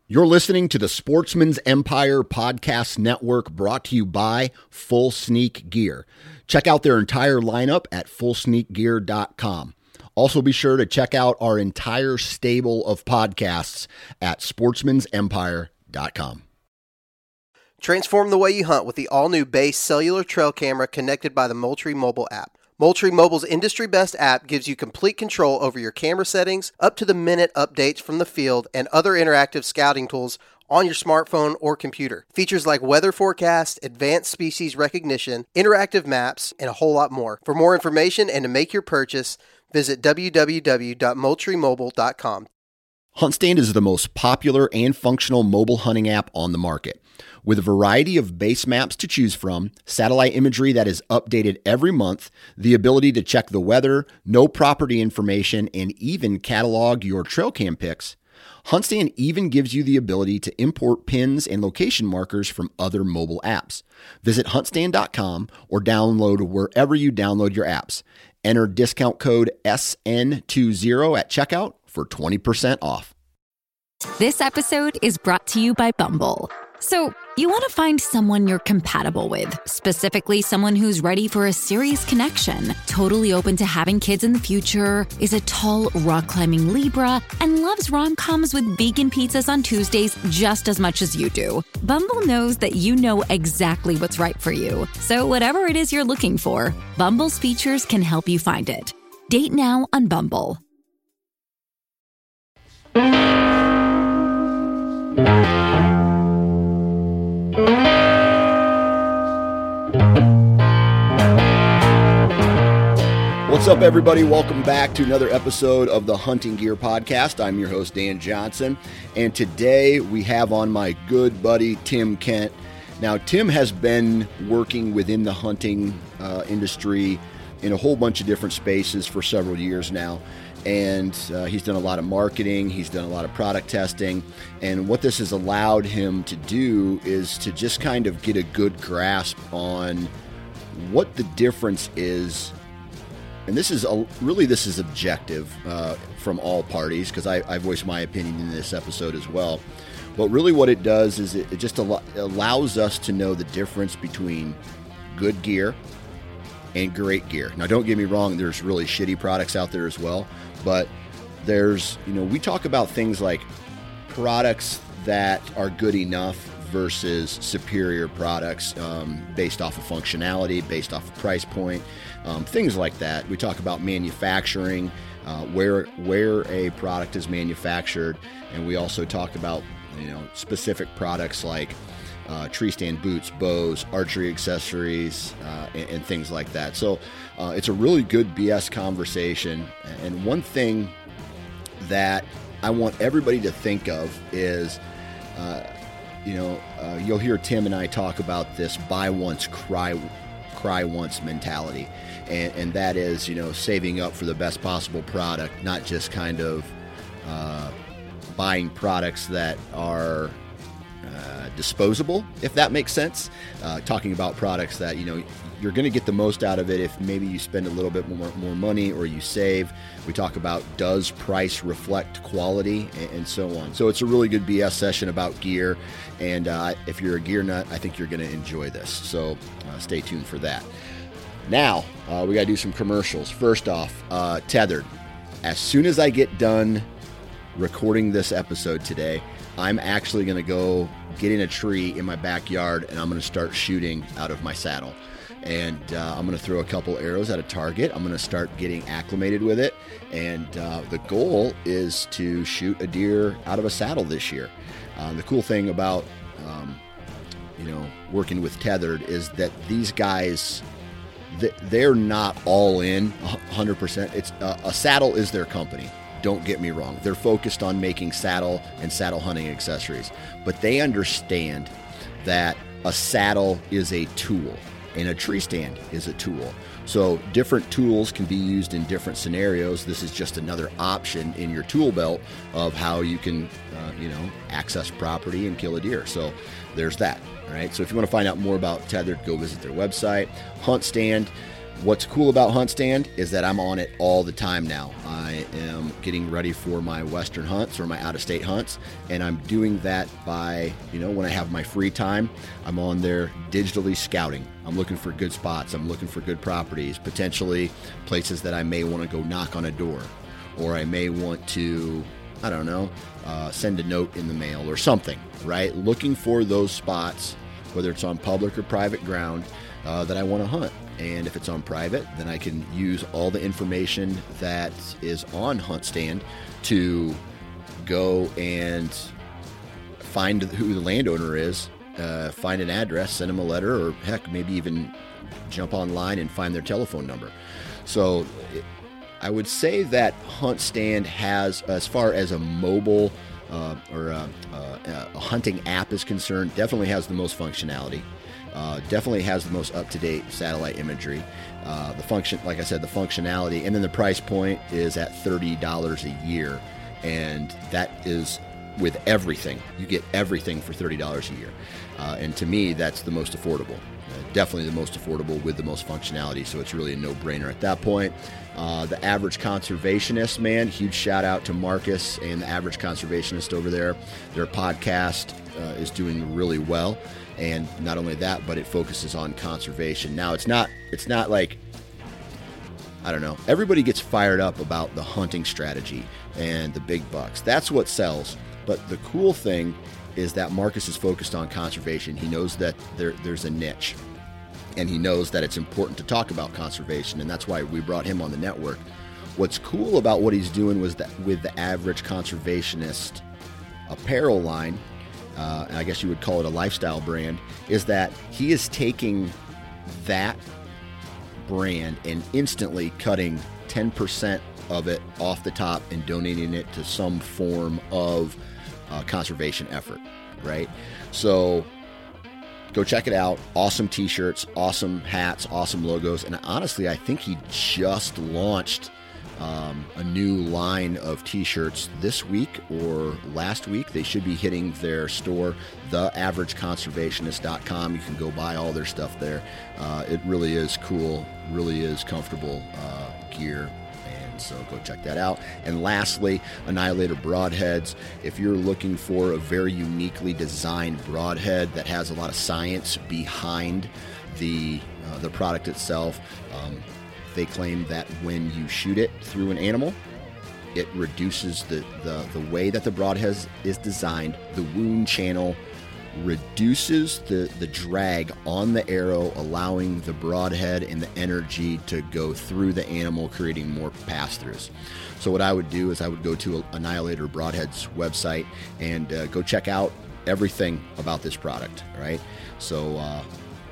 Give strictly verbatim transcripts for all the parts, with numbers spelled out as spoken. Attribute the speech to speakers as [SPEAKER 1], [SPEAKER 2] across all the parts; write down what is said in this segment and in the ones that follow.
[SPEAKER 1] You're listening to the Sportsman's Empire Podcast Network, brought to you by Full Sneak Gear. Check out their entire lineup at full sneak gear dot com. Also be sure to check out our entire stable of podcasts at sportsmans empire dot com.
[SPEAKER 2] Transform the way you hunt with the all-new Base cellular trail camera connected by the Moultrie mobile app. Moultrie Mobile's industry-best app gives you complete control over your camera settings, up-to-the-minute updates from the field, and other interactive scouting tools on your smartphone or computer. Features like weather forecast, advanced species recognition, interactive maps, and a whole lot more. For more information and to make your purchase, visit w w w dot moultrie mobile dot com.
[SPEAKER 1] HuntStand is the most popular and functional mobile hunting app on the market. With a variety of base maps to choose from, satellite imagery that is updated every month, the ability to check the weather, know property information, and even catalog your trail cam pics, HuntStand even gives you the ability to import pins and location markers from other mobile apps. Visit hunt stand dot com or download wherever you download your apps. Enter discount code S N twenty at checkout for twenty percent off.
[SPEAKER 3] This episode is brought to you by Bumble. So, you want to find someone you're compatible with, specifically someone who's ready for a serious connection, totally open to having kids in the future, is a tall, rock-climbing Libra, and loves rom-coms with vegan pizzas on Tuesdays just as much as you do. Bumble knows that you know exactly what's right for you. So whatever it is you're looking for, Bumble's features can help you find it. Date now on Bumble.
[SPEAKER 1] What's up, everybody? Welcome back to another episode of the Hunting Gear Podcast. I'm your host, Dan Johnson, and today we have on my good buddy, Tim Kent. Now, Tim has been working within the hunting uh, industry in a whole bunch of different spaces for several years now, and uh, he's done a lot of marketing, he's done a lot of product testing, and what this has allowed him to do is to just kind of get a good grasp on what the difference is. And this is a, really this is objective uh, from all parties, because I, I voiced my opinion in this episode as well. But really what it does is it, it just al- allows us to know the difference between good gear and great gear. Now, don't get me wrong, there's really shitty products out there as well. But there's, you know, we talk about things like products that are good enough versus superior products um, based off of functionality, based off of price point, um, things like that. We talk about manufacturing, uh, where where a product is manufactured, and we also talk about, you know, specific products like uh, tree stand boots, bows, archery accessories, uh, and, and things like that. So uh, it's a really good B S conversation. And one thing that I want everybody to think of is, uh, you know, uh, you'll hear Tim and I talk about this buy once, cry cry once mentality. And, and that is, you know, saving up for the best possible product, not just kind of uh, buying products that are uh, disposable, if that makes sense. Uh, talking about products that, you know, you're going to get the most out of it if maybe you spend a little bit more, more money or you save. We talk about, does price reflect quality, and, and so on. So it's a really good B S session about gear. And uh, if you're a gear nut, I think you're going to enjoy this. So uh, stay tuned for that. Now, uh, we got to do some commercials. First off, uh, Tethered. As soon as I get done recording this episode today, I'm actually going to go get in a tree in my backyard, and I'm going to start shooting out of my saddle. And uh, I'm going to throw a couple arrows at a target. I'm going to start getting acclimated with it. And uh, the goal is to shoot a deer out of a saddle this year. Uh, the cool thing about, um, you know, working with Tethered is that these guys, they're not all in one hundred percent. It's uh, a saddle is their company. Don't get me wrong. They're focused on making saddle and saddle hunting accessories, but they understand that a saddle is a tool and a tree stand is a tool. So different tools can be used in different scenarios. This is just another option in your tool belt of how you can, uh, you know, access property and kill a deer. So there's that. All right. So if you want to find out more about Tethered, go visit their website. HuntStand. What's cool about Hunt Stand is that I'm on it all the time now. I am getting ready for my Western hunts or my out-of-state hunts, and I'm doing that by, you know, when I have my free time, I'm on there digitally scouting. I'm looking for good spots. I'm looking for good properties, potentially places that I may want to go knock on a door, or I may want to, I don't know, uh, send a note in the mail or something, right? Looking for those spots, whether it's on public or private ground, uh, that I want to hunt. And if it's on private, then I can use all the information that is on Hunt Stand to go and find who the landowner is, uh, find an address, send them a letter, or heck, maybe even jump online and find their telephone number. So I would say that Hunt Stand has, as far as a mobile uh, or a, a, a hunting app is concerned, definitely has the most functionality. Uh, definitely has the most up-to-date satellite imagery. Uh, the function, like I said, the functionality, and then the price point is at thirty dollars a year, and that is with everything. You get everything for thirty dollars a year, uh, and to me, that's the most affordable. Uh, definitely the most affordable with the most functionality, so it's really a no-brainer at that point. Uh, the Average Conservationist, man, huge shout out to Marcus and the Average Conservationist over there. Their podcast uh, is doing really well. And not only that, but it focuses on conservation. Now, it's not it's not like, I don't know, everybody gets fired up about the hunting strategy and the big bucks. That's what sells. But the cool thing is that Marcus is focused on conservation. He knows that there, there's a niche, and he knows that it's important to talk about conservation, and that's why we brought him on the network. What's cool about what he's doing was that with the Average Conservationist apparel line, Uh, I guess you would call it a lifestyle brand, is that he is taking that brand and instantly cutting ten percent of it off the top and donating it to some form of uh, conservation effort, right? So go check it out. Awesome t-shirts, awesome hats, awesome logos. And honestly, I think he just launched Um, a new line of t-shirts this week or last week. They should be hitting their store, the average conservationist dot com. You can go buy all their stuff there. Uh, it really is cool, really is comfortable uh, gear, and so go check that out. And lastly, Annihilator Broadheads. If you're looking for a very uniquely designed broadhead that has a lot of science behind the uh, the product itself, um, they claim that when you shoot it through an animal, it reduces the, the, the way that the broadhead is designed. The wound channel reduces the, the drag on the arrow, allowing the broadhead and the energy to go through the animal, creating more pass-throughs. So what I would do is I would go to Annihilator Broadhead's website and uh, go check out everything about this product, right? So, uh,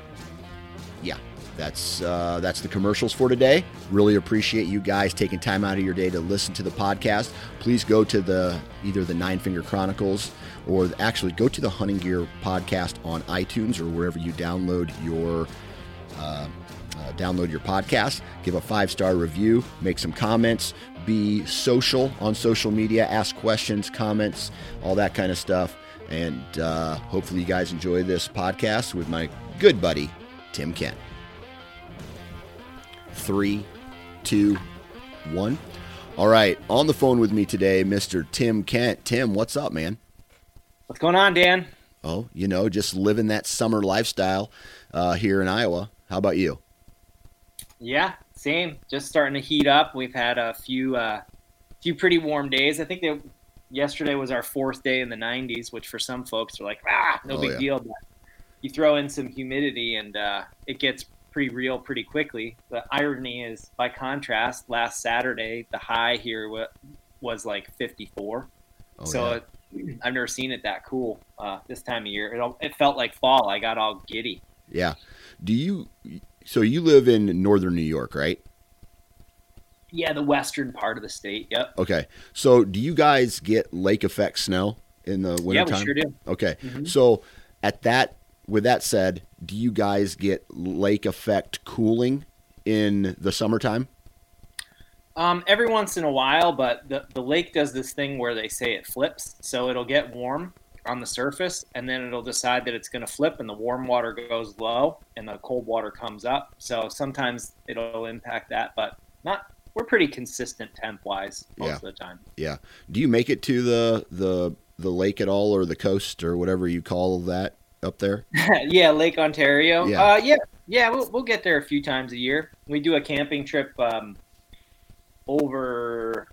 [SPEAKER 1] yeah. That's uh, that's the commercials for today. Really appreciate you guys taking time out of your day to listen to the podcast. Please go to the either the Nine Finger Chronicles or actually go to the Hunting Gear podcast on iTunes or wherever you download your uh, uh, download your podcast. Give a five-star review. Make some comments. Be social on social media. Ask questions, comments, all that kind of stuff. And uh, hopefully you guys enjoy this podcast with my good buddy Tim Kent. Three, two, one. All right. On the phone with me today, Mister Tim Kent. Tim, what's up, man?
[SPEAKER 4] What's going on, Dan?
[SPEAKER 1] Oh, you know, just living that summer lifestyle uh, here in Iowa. How about you?
[SPEAKER 4] Yeah, same. Just starting to heat up. We've had a few, uh, few pretty warm days. I think they, yesterday was our fourth day in the nineties, which for some folks are like, ah, no
[SPEAKER 1] oh,
[SPEAKER 4] big
[SPEAKER 1] yeah. deal.
[SPEAKER 4] But you throw in some humidity and uh, it gets pretty real pretty quickly. The irony is, by contrast, last Saturday the high here w- was like fifty-four.
[SPEAKER 1] Oh,
[SPEAKER 4] so
[SPEAKER 1] yeah.
[SPEAKER 4] it, I've never seen it that cool uh, this time of year. It, it felt like fall. I got all giddy.
[SPEAKER 1] Yeah. Do you? So you live in northern New York, right?
[SPEAKER 4] Yeah, the western part of the state. Yep.
[SPEAKER 1] Okay. So do you guys get lake effect snow in the wintertime?
[SPEAKER 4] Yeah, we sure do.
[SPEAKER 1] Okay.
[SPEAKER 4] Mm-hmm.
[SPEAKER 1] So at that, with that said, do you guys get lake effect cooling in the summertime?
[SPEAKER 4] Um, every once in a while, but the, the lake does this thing where they say it flips. So it'll get warm on the surface, and then it'll decide that it's going to flip, and the warm water goes low and the cold water comes up. So sometimes it'll impact that, but not. We're pretty consistent temp wise most
[SPEAKER 1] yeah.
[SPEAKER 4] of the time.
[SPEAKER 1] Yeah. Do you make it to the the the lake at all, or the coast, or whatever you call that up there?
[SPEAKER 4] Yeah, Lake Ontario.
[SPEAKER 1] Yeah.
[SPEAKER 4] Uh, yeah, yeah. We'll we'll get there a few times a year. We do a camping trip um, over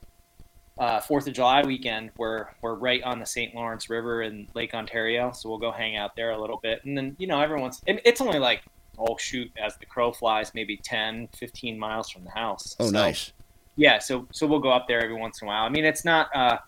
[SPEAKER 4] uh, Fourth of July weekend. Where we're right on the Saint Lawrence River in Lake Ontario, so we'll go hang out there a little bit, and then you know everyone's. It's only like. Oh, shoot, as the crow flies, maybe ten, fifteen miles from the house.
[SPEAKER 1] Oh,
[SPEAKER 4] so,
[SPEAKER 1] nice.
[SPEAKER 4] Yeah, so so we'll go up there every once in a while. I mean, it's not uh,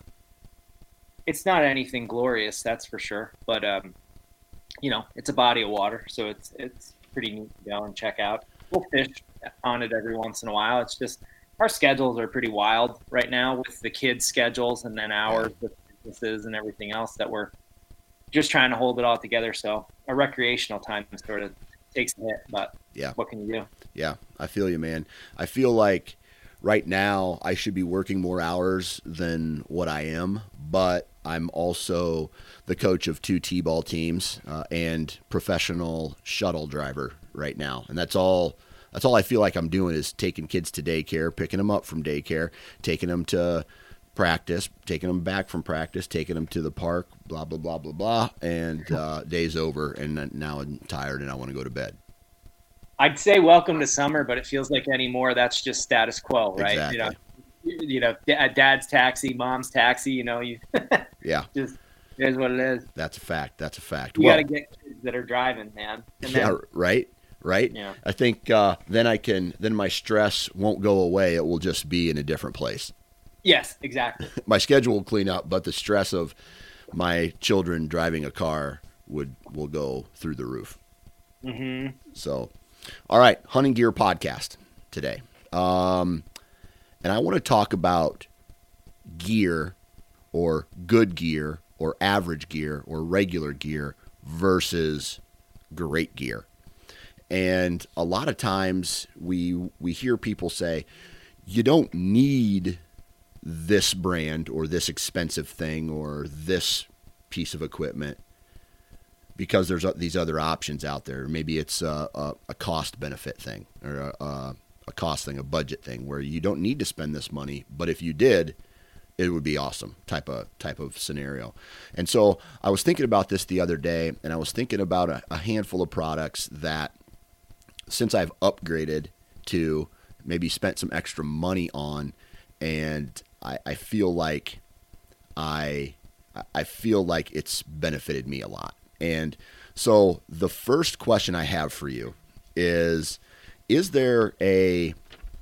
[SPEAKER 4] it's not anything glorious, that's for sure. But, um, you know, it's a body of water, so it's it's pretty neat to go and check out. We'll fish on it every once in a while. It's just our schedules are pretty wild right now with the kids' schedules and then ours with businesses and everything else that we're just trying to hold it all together. So our recreational time sort of takes a hit, but
[SPEAKER 1] yeah,
[SPEAKER 4] what can you do?
[SPEAKER 1] Yeah, I feel you, man. I feel like right now I should be working more hours than what I am, but I'm also the coach of two T-ball teams uh, and professional shuttle driver right now, and that's all. That's all I feel like I'm doing is taking kids to daycare, picking them up from daycare, taking them to practice, taking them back from practice, taking them to the park, blah, blah, blah, blah, blah, and uh, day's over, and now I'm tired and I want to go to bed.
[SPEAKER 4] I'd say welcome to summer, but it feels like anymore that's just status quo, right?
[SPEAKER 1] Exactly.
[SPEAKER 4] You know, you know, dad's taxi, mom's taxi, you know, you
[SPEAKER 1] yeah,
[SPEAKER 4] just it is what it is.
[SPEAKER 1] That's a fact. That's a fact.
[SPEAKER 4] You
[SPEAKER 1] well,
[SPEAKER 4] got to get kids that are driving, man. And
[SPEAKER 1] yeah,
[SPEAKER 4] then,
[SPEAKER 1] right, right.
[SPEAKER 4] Yeah.
[SPEAKER 1] I think uh, then I can, then my stress won't go away. It will just be in a different place.
[SPEAKER 4] Yes, exactly.
[SPEAKER 1] My schedule will clean up, but the stress of my children driving a car would will go through the roof.
[SPEAKER 4] Mm-hmm.
[SPEAKER 1] So, all right, Hunting Gear Podcast today. Um, and I want to talk about gear or good gear or average gear or regular gear versus great gear. And a lot of times we we hear people say, you don't need this brand or this expensive thing or this piece of equipment because there's these other options out there. Maybe it's a, a, a cost benefit thing or a, a, a cost thing, a budget thing where you don't need to spend this money, but if you did, it would be awesome type of type of scenario. And so I was thinking about this the other day, and I was thinking about a, a handful of products that since I've upgraded to maybe spent some extra money on, and I, I feel like I I feel like it's benefited me a lot. And so the first question I have for you is, is there a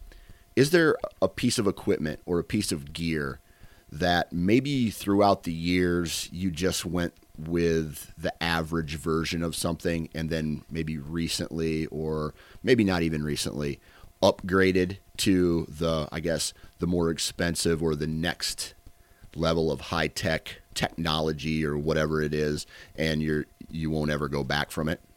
[SPEAKER 1] is there a piece of equipment or a piece of gear that maybe throughout the years you just went with the average version of something and then maybe recently or maybe not even recently upgraded to the, I guess, the more expensive or the next level of high tech technology or whatever it is, and you're you won't ever go back from it?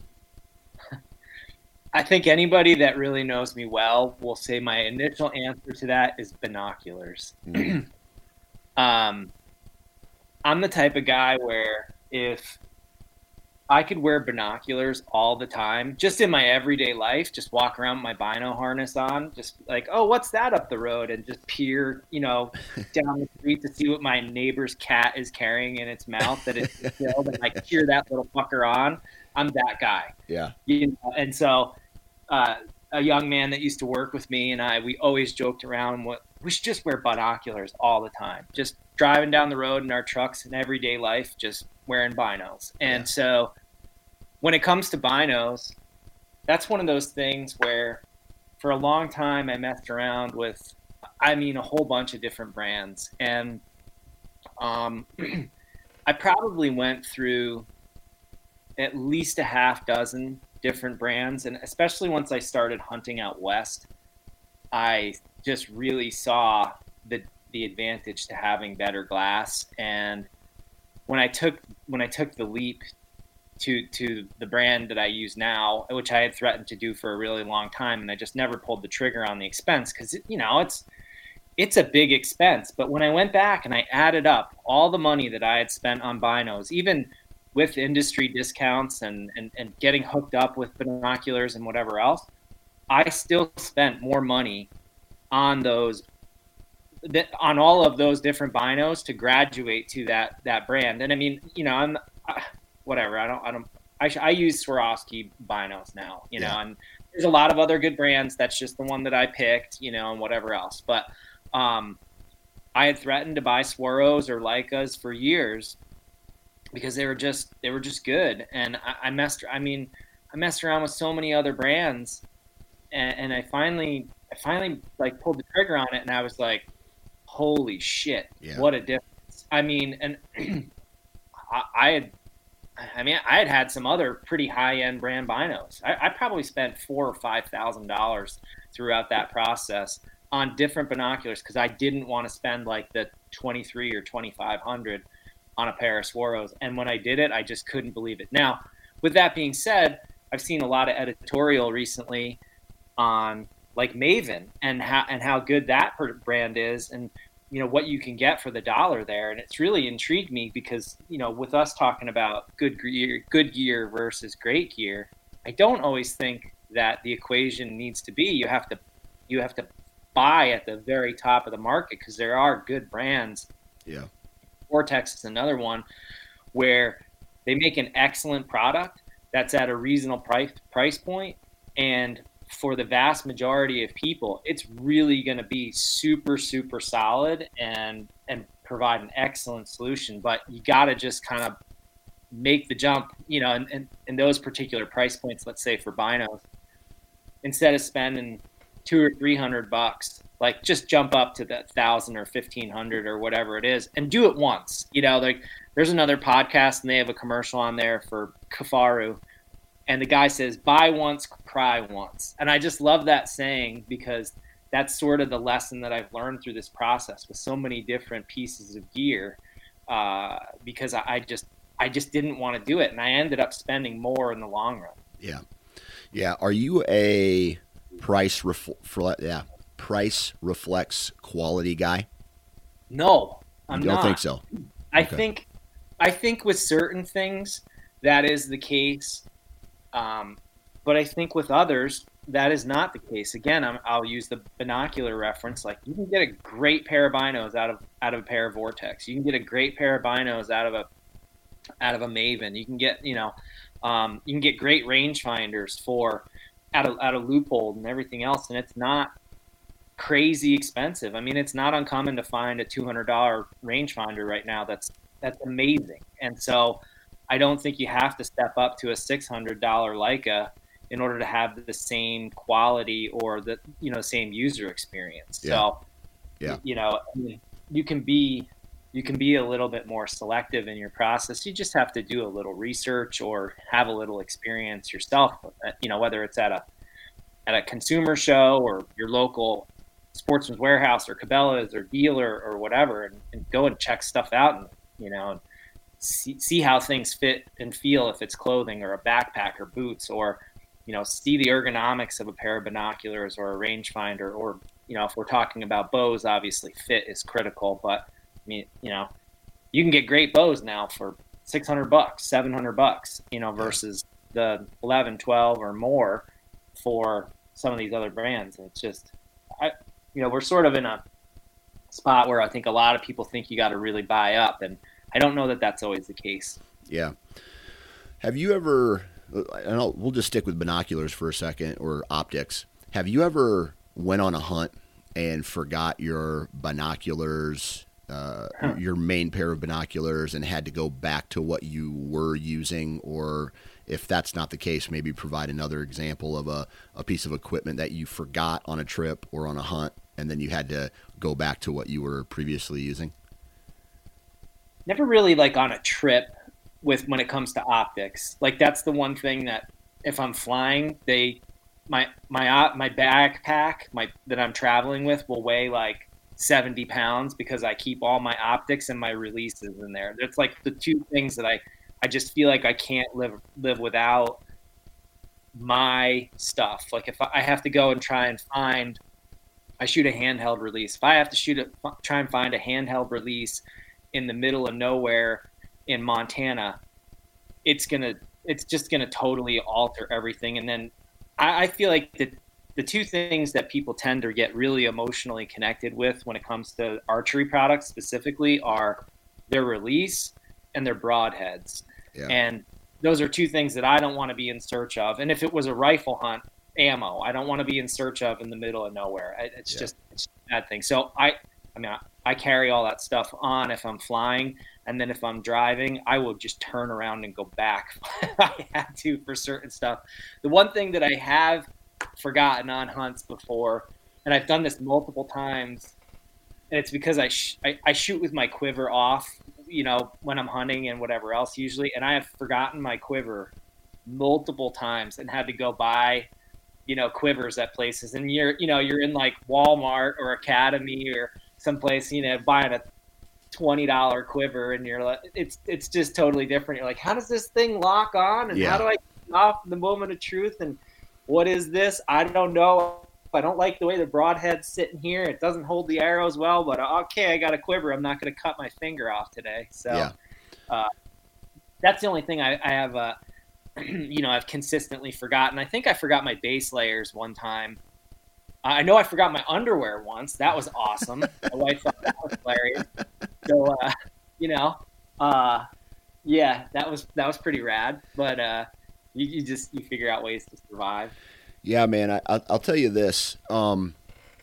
[SPEAKER 4] I think anybody that really knows me well will say my initial answer to that is binoculars. Mm-hmm. um, I'm the type of guy where if I could wear binoculars all the time, just in my everyday life, just walk around with my bino harness on, just like, oh, what's that up the road? And just peer, you know, down the street to see what my neighbor's cat is carrying in its mouth that it's filled, and I cheer that little fucker on. I'm that guy.
[SPEAKER 1] Yeah.
[SPEAKER 4] You know? And so uh, a young man that used to work with me and I, we always joked around, what we should just wear binoculars all the time. Just driving down the road in our trucks in everyday life, just wearing binos. And yeah. So when it comes to binos, that's one of those things where for a long time I messed around with, I mean, a whole bunch of different brands. And um, I probably went through at least a half dozen different brands. And especially once I started hunting out west, I just really saw the the advantage to having better glass. And when I took when I took the leap to to the brand that I use now, which I had threatened to do for a really long time, and I just never pulled the trigger on the expense because, you know, it's it's a big expense. But when I went back and I added up all the money that I had spent on binos, even with industry discounts and, and, and getting hooked up with binoculars and whatever else, I still spent more money on those, on all of those different binos to graduate to that, that brand. And I mean, you know, I'm whatever. I don't, I don't, I, I use Swarovski binos now, you know, yeah. And there's a lot of other good brands. That's just the one that I picked, you know, and whatever else. But um, I had threatened to buy Swaros or Leicas for years because they were just, they were just good. And I, I messed, I mean, I messed around with so many other brands, and, and I finally, I finally like pulled the trigger on it, and I was like, holy shit, yeah. What a difference. I mean, and I, I had, I mean, I had had some other pretty high-end brand binos. I, I probably spent four or five thousand dollars throughout that process on different binoculars because I didn't want to spend like the twenty-three or twenty-five hundred on a pair of Swaros. And when I did it, I just couldn't believe it. Now, with that being said, I've seen a lot of editorial recently on like Maven and how and how good that brand is, and you know what you can get for the dollar there. And it's really intrigued me because, you know, with us talking about good gear, good gear versus great gear, I don't always think that the equation needs to be you have to you have to buy at the very top of the market, because there are good brands.
[SPEAKER 1] Yeah.
[SPEAKER 4] Vortex is another one where they make an excellent product that's at a reasonable price price point, and for the vast majority of people, it's really going to be super, super solid and and provide an excellent solution. But you got to just kind of make the jump, you know, and in, in, in those particular price points, let's say for binos, instead of spending two or three hundred bucks, like just jump up to the thousand or fifteen hundred or whatever it is, and do it once. You know, like there's another podcast and they have a commercial on there for Kifaru. And the guy says, buy once, cry once. And I just love that saying, because that's sort of the lesson that I've learned through this process with so many different pieces of gear, uh, because I, I just I just didn't want to do it. And I ended up spending more in the long run.
[SPEAKER 1] Yeah. Yeah. Are you a price, ref- for, yeah, price reflects quality guy?
[SPEAKER 4] No, I'm
[SPEAKER 1] you don't
[SPEAKER 4] not.
[SPEAKER 1] think so?
[SPEAKER 4] I
[SPEAKER 1] okay.
[SPEAKER 4] think I think with certain things that is the case. Um, but I think with others, that is not the case. Again, I'm, I'll use the binocular reference. Like, you can get a great pair of binos out of out of a pair of Vortex. You can get a great pair of binos out of a out of a Maven. You can get, you know, um, you can get great rangefinders for out of out of Leupold and everything else, and it's not crazy expensive. I mean, it's not uncommon to find a two hundred dollars rangefinder right now. That's that's amazing, and so. I don't think you have to step up to a six hundred dollars Leica in order to have the same quality or the, you know, same user experience. Yeah. So,
[SPEAKER 1] yeah.
[SPEAKER 4] you know, you can be, you can be a little bit more selective in your process. You just have to do a little research or have a little experience yourself, you know, whether it's at a, at a consumer show or your local Sportsman's Warehouse or Cabela's or dealer or whatever, and, and go and check stuff out and, you know, and, See, see how things fit and feel, if it's clothing or a backpack or boots, or, you know, see the ergonomics of a pair of binoculars or a rangefinder, or, you know, if we're talking about bows, obviously fit is critical, but I mean, you know, you can get great bows now for six hundred bucks, seven hundred bucks, you know, versus the eleven, twelve or more for some of these other brands. And it's just, I, you know, we're sort of in a spot where I think a lot of people think you got to really buy up, and I don't know that that's always the case.
[SPEAKER 1] Yeah. Have you ever, and I'll, we'll just stick with binoculars for a second, or optics. Have you ever went on a hunt and forgot your binoculars, uh, huh. your main pair of binoculars, and had to go back to what you were using? Or if that's not the case, maybe provide another example of a, a piece of equipment that you forgot on a trip or on a hunt, and then you had to go back to what you were previously using?
[SPEAKER 4] Never really like on a trip with when it comes to optics. Like, that's the one thing that if I'm flying, they my my my backpack my that I'm traveling with will weigh like seventy pounds, because I keep all my optics and my releases in there. That's like the two things that I I just feel like I can't live live without my stuff. Like, if I have to go and try and find I shoot a handheld release. If I have to shoot a, try and find a handheld release in the middle of nowhere in Montana, it's gonna, it's just gonna totally alter everything. And then I, I feel like the the two things that people tend to get really emotionally connected with when it comes to archery products specifically are their release and their broadheads. Yeah. And those are two things that I don't want to be in search of. And if it was a rifle hunt, ammo, I don't want to be in search of in the middle of nowhere. It's yeah. just it's a bad thing. So I, I mean, I, I carry all that stuff on if I'm flying. And then if I'm driving, I will just turn around and go back if I had to for certain stuff. The one thing that I have forgotten on hunts before, and I've done this multiple times, and it's because I, sh- I I shoot with my quiver off, you know, when I'm hunting and whatever else usually, and I have forgotten my quiver multiple times and had to go buy, you know, quivers at places. And you're you know you're in like Walmart or Academy or someplace, you know, buying a twenty dollar quiver, and you're like, it's it's just totally different. You're like, how does this thing lock on, and yeah. how do I get off in the moment of truth, and what is this? I don't know. I don't like the way the broadhead's sitting here. It doesn't hold the arrows well, but okay, I got a quiver. I'm not going to cut my finger off today. So yeah. uh, that's the only thing I, I have, uh, you know, I've consistently forgotten. I think I forgot my base layers one time. I know I forgot my underwear once. That was awesome. My wife thought that was hilarious. So, uh, you know, uh, yeah, that was that was pretty rad. But uh, you, you just you figure out ways to survive.
[SPEAKER 1] Yeah, man. I, I'll, I'll tell you this. Um,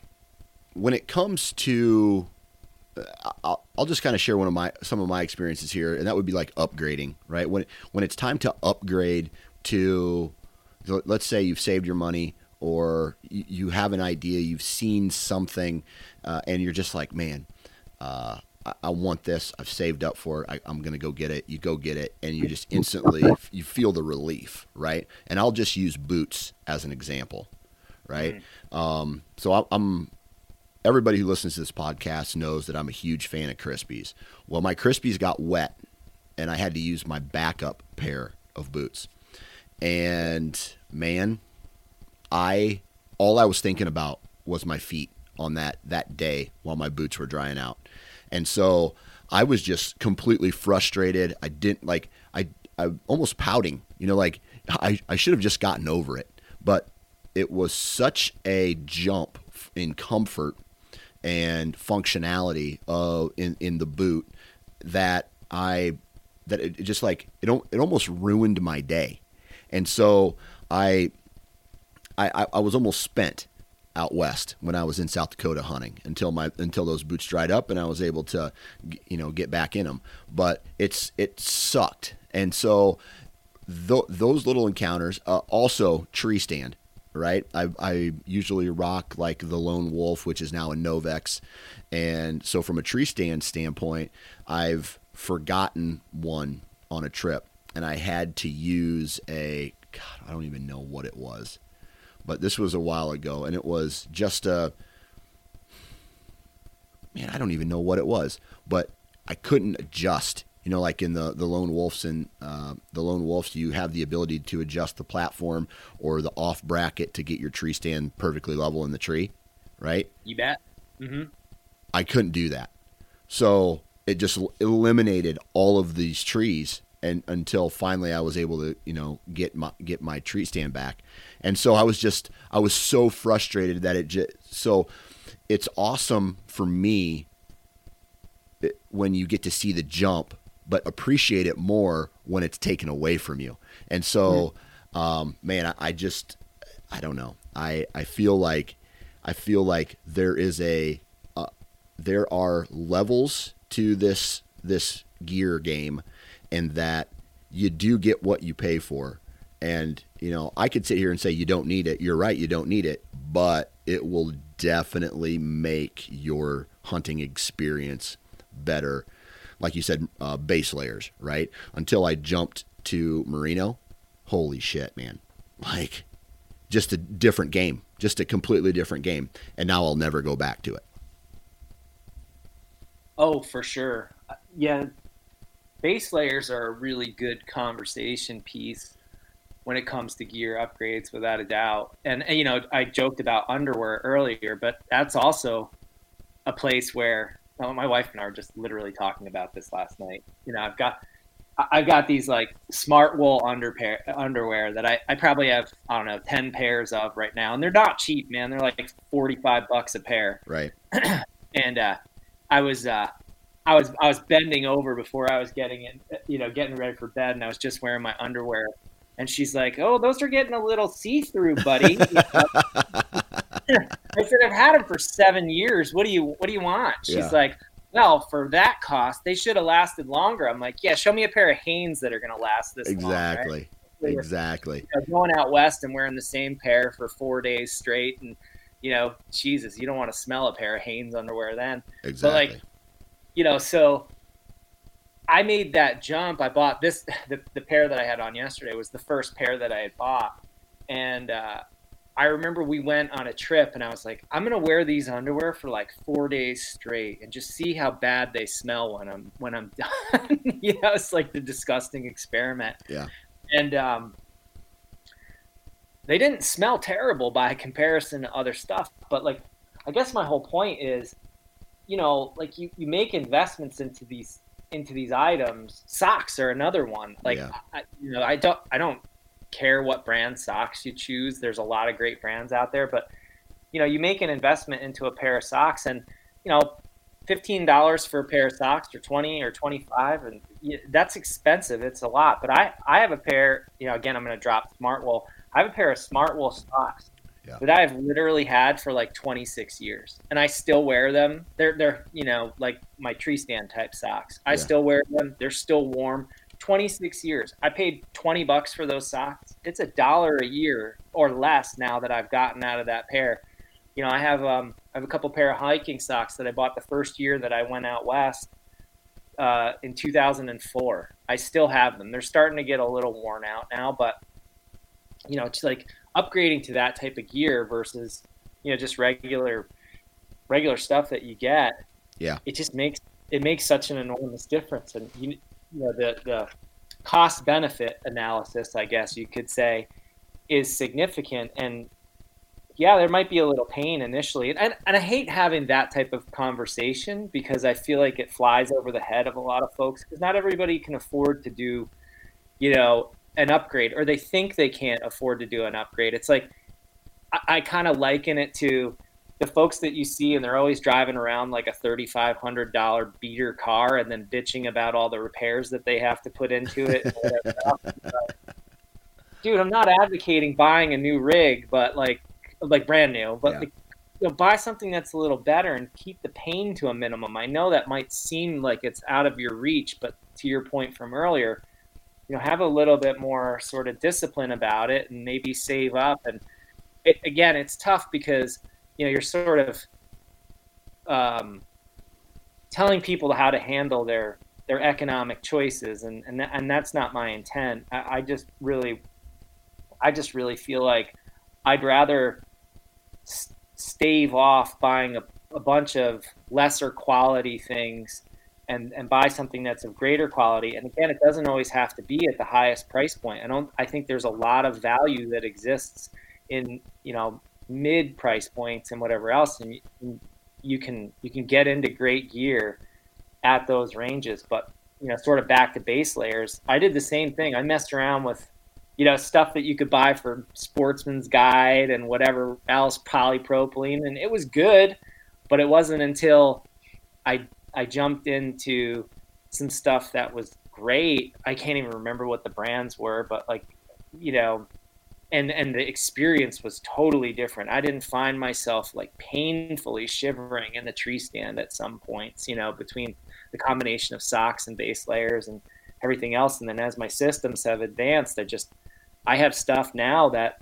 [SPEAKER 1] when it comes to, I'll, I'll just kind of share one of my some of my experiences here, and that would be like upgrading, right? When when it's time to upgrade to, let's say you've saved your money, or you, you have an idea, you've seen something, uh, and you're just like, man, uh, I, I want this. I've saved up for it. I, I'm going to go get it. You go get it, and you just instantly, you feel the relief, right? And I'll just use boots as an example, right? Mm-hmm. Um, so I, I'm, everybody who listens to this podcast knows that I'm a huge fan of Crispies. Well, my Crispies got wet, and I had to use my backup pair of boots. And man, I all I was thinking about was my feet on that, that day while my boots were drying out. And so I was just completely frustrated. I didn't like, I, I almost pouting, you know, like I, I should have just gotten over it, but it was such a jump in comfort and functionality of in, in the boot that I, that it, it just like, it, it almost ruined my day. And so I, I, I was almost spent out west when I was in South Dakota hunting until my until those boots dried up and I was able to, you know, get back in them. But it's it sucked, and so th- those little encounters. Uh, also, tree stand, right? I I usually rock like the Lone Wolf, which is now a Novex, and so from a tree stand standpoint, I've forgotten one on a trip, and I had to use a God, I don't even know what it was. But this was a while ago, and it was just a, man, I don't even know what it was, but I couldn't adjust. You know, like in the, the Lone Wolves and uh, the Lone Wolves, you have the ability to adjust the platform or the off bracket to get your tree stand perfectly level in the tree, right?
[SPEAKER 4] You bet. Mm-hmm.
[SPEAKER 1] I couldn't do that. So it just eliminated all of these trees. And until finally I was able to, you know, get my get my tree stand back. And so I was just I was so frustrated that it just so it's awesome for me when you get to see the jump, but appreciate it more when it's taken away from you. And so mm-hmm. um, man, I, I just I don't know. I, I feel like I feel like there is a uh, there are levels to this this gear game. And that you do get what you pay for. And, you know, I could sit here and say you don't need it. You're right, you don't need it. But it will definitely make your hunting experience better. Like you said, uh, base layers, right? Until I jumped to Merino, holy shit, man. Like, just a different game. Just a completely different game. And now I'll never go back to it.
[SPEAKER 4] Oh, for sure. Yeah. Base layers are a really good conversation piece when it comes to gear upgrades, without a doubt. And, and you know, I joked about underwear earlier, but that's also a place where, well, my wife and I were just literally talking about this last night. You know, I've got, I've got these like smart wool underwear underwear that I, I probably have, I don't know, ten pairs of right now. And they're not cheap, man. They're like forty-five bucks a pair.
[SPEAKER 1] Right.
[SPEAKER 4] And uh, I was, uh, I was, I was bending over before I was getting in, you know, getting ready for bed, and I was just wearing my underwear. And she's like, "Oh, those are getting a little see-through, buddy." You know? I said, "I've had them for seven years. What do you, what do you want?" She's
[SPEAKER 1] Yeah.
[SPEAKER 4] like, "Well, for that cost, they should have lasted longer." I'm like, "Yeah, show me a pair of Hanes that are going to last this
[SPEAKER 1] Exactly.
[SPEAKER 4] long." Right?
[SPEAKER 1] Exactly.
[SPEAKER 4] You know, going out west and wearing the same pair for four days straight, and you know, Jesus, you don't want to smell a pair of Hanes underwear then.
[SPEAKER 1] Exactly.
[SPEAKER 4] But like, you know, so I made that jump. I bought this, the, the pair that I had on yesterday was the first pair that I had bought. And uh, I remember we went on a trip, and I was like, I'm going to wear these underwear for like four days straight and just see how bad they smell when I'm, when I'm done. You know, it's like the disgusting experiment.
[SPEAKER 1] Yeah.
[SPEAKER 4] And um, they didn't smell terrible by comparison to other stuff. But like, I guess my whole point is, you know, like you, you make investments into these, into these items. Socks are another one. Like,
[SPEAKER 1] Yeah.
[SPEAKER 4] I, you know, I don't, I don't care what brand socks you choose. There's a lot of great brands out there, but you know, you make an investment into a pair of socks, and you know, fifteen dollars for a pair of socks, or twenty or twenty-five, and that's expensive. It's a lot. But I, I have a pair, you know, again, I'm going to drop Smartwool. I have a pair of Smartwool socks
[SPEAKER 1] Yeah.
[SPEAKER 4] that I've literally had for like twenty-six years, and I still wear them. They're, they're, you know, like my tree stand type socks. I
[SPEAKER 1] Yeah.
[SPEAKER 4] still wear them. They're still warm. twenty-six years. I paid twenty bucks for those socks. It's a dollar a year or less now that I've gotten out of that pair. You know, I have, um, I have a couple pair of hiking socks that I bought the first year that I went out west uh, in two thousand four. I still have them. They're starting to get a little worn out now, but you know, it's like upgrading to that type of gear versus, you know, just regular, regular stuff that you get.
[SPEAKER 1] Yeah.
[SPEAKER 4] It just makes, it makes such an enormous difference. And you, you know, the, the cost benefit analysis, I guess you could say, is significant. And yeah, there might be a little pain initially. And, and I hate having that type of conversation because I feel like it flies over the head of a lot of folks, because not everybody can afford to do, you know, an upgrade, or they think they can't afford to do an upgrade. It's like, I, I kind of liken it to the folks that you see, and they're always driving around like a thirty-five hundred dollars beater car and then bitching about all the repairs that they have to put into it. And whatever. Dude, I'm not advocating buying a new rig, but like, like brand new, but
[SPEAKER 1] Yeah.
[SPEAKER 4] like, you know, buy something that's a little better and keep the pain to a minimum. I know that might seem like it's out of your reach, but to your point from earlier, you know, have a little bit more sort of discipline about it and maybe save up. And it, again, it's tough because, you know, you're sort of um, telling people how to handle their, their economic choices. And, and, th- and that's not my intent. I, I just really, I just really feel like I'd rather s- stave off buying a, a bunch of lesser quality things and, and buy something that's of greater quality. And again, it doesn't always have to be at the highest price point. I don't, I think there's a lot of value that exists in, you know, mid price points and whatever else. And you, you can, you can get into great gear at those ranges, but, you know, sort of back to base layers. I did the same thing. I messed around with, you know, stuff that you could buy for Sportsman's Guide and whatever else, polypropylene. And it was good, but it wasn't until I, I jumped into some stuff that was great. I can't even remember what the brands were, but like, you know, and, and the experience was totally different. I didn't find myself like painfully shivering in the tree stand at some points, you know, between the combination of socks and base layers and everything else. And then as my systems have advanced, I just, I have stuff now that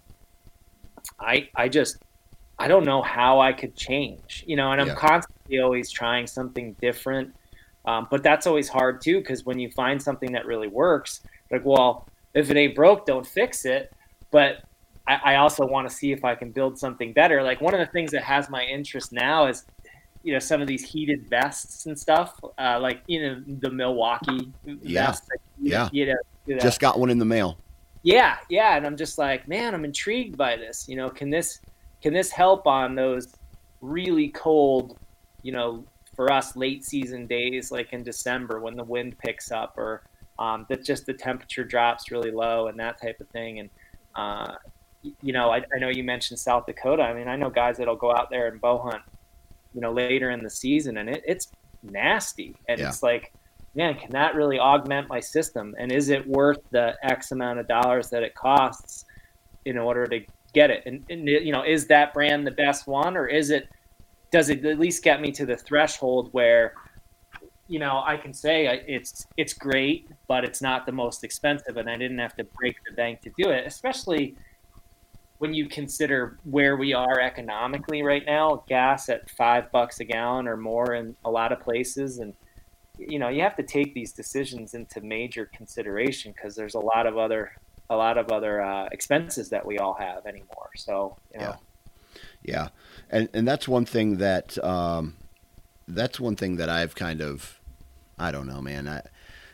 [SPEAKER 4] I, I just, I don't know how I could change, you know, and I'm
[SPEAKER 1] Yeah.
[SPEAKER 4] constantly always trying something different. Um, but that's always hard too, because when you find something that really works, like, well, if it ain't broke, don't fix it. But I, I also want to see if I can build something better. Like one of the things that has my interest now is, you know, some of these heated vests and stuff, uh, like, you know, the Milwaukee
[SPEAKER 1] Yeah.
[SPEAKER 4] vest. That,
[SPEAKER 1] Yeah.
[SPEAKER 4] You know, you know,
[SPEAKER 1] Just got one in the mail.
[SPEAKER 4] Yeah, yeah, and I'm just like, man, I'm intrigued by this. You know, can this can this help on those really cold, you know, for us late season days like in December when the wind picks up, or um, that just the temperature drops really low and that type of thing. And uh, you know, I, I know you mentioned South Dakota. I mean, I know guys that'll go out there and bow hunt, you know, later in the season, and it, it's nasty. And yeah. It's like, man, can that really augment my system? And is it worth the X amount of dollars that it costs in order to get it? And, and you know, is that brand the best one, or is it, does it at least get me to the threshold where, you know, I can say it's, it's great, but it's not the most expensive, and I didn't have to break the bank to do it, especially when you consider where we are economically right now, gas at five bucks a gallon or more in a lot of places. And, you know, you have to take these decisions into major consideration because there's a lot of other, a lot of other uh, expenses that we all have anymore. So, you know.
[SPEAKER 1] Yeah. Yeah. And, and that's one thing that, um, that's one thing that I've kind of, I don't know, man. I,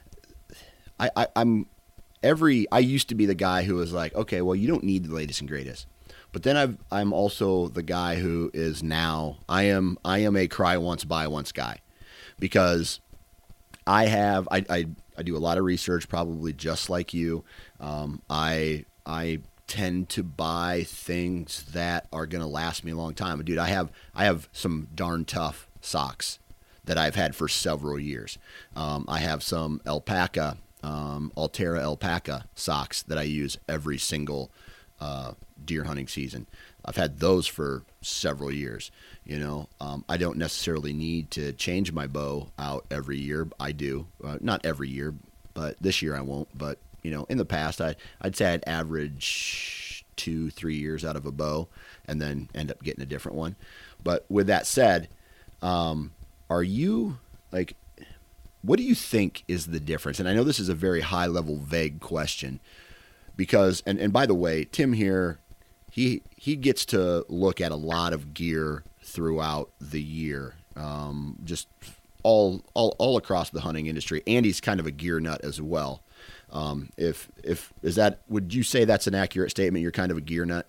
[SPEAKER 1] I, I I'm, Every I used to be the guy who was like, okay, well, you don't need the latest and greatest. But then I've, I'm also the guy who is now I am I am a cry once, buy once guy, because I have I, I, I do a lot of research, probably just like you. Um, I I tend to buy things that are going to last me a long time. Dude, I have I have some darn tough socks that I've had for several years. Um, I have some alpaca. Um, Altera alpaca socks that I use every single uh, deer hunting season. I've had those for several years. You know, um, I don't necessarily need to change my bow out every year. I do, uh, not every year, but this year I won't. But you know, in the past, I I'd say I'd average two, three years out of a bow, and then end up getting a different one. But with that said, um, are you like? What do you think is the difference? And I know this is a very high-level, vague question because, and, and by the way, Tim here, he he gets to look at a lot of gear throughout the year, um, just all all all across the hunting industry. Andy's kind of a gear nut as well. Um, if if is that, would you say that's an accurate statement? You're kind of a gear nut.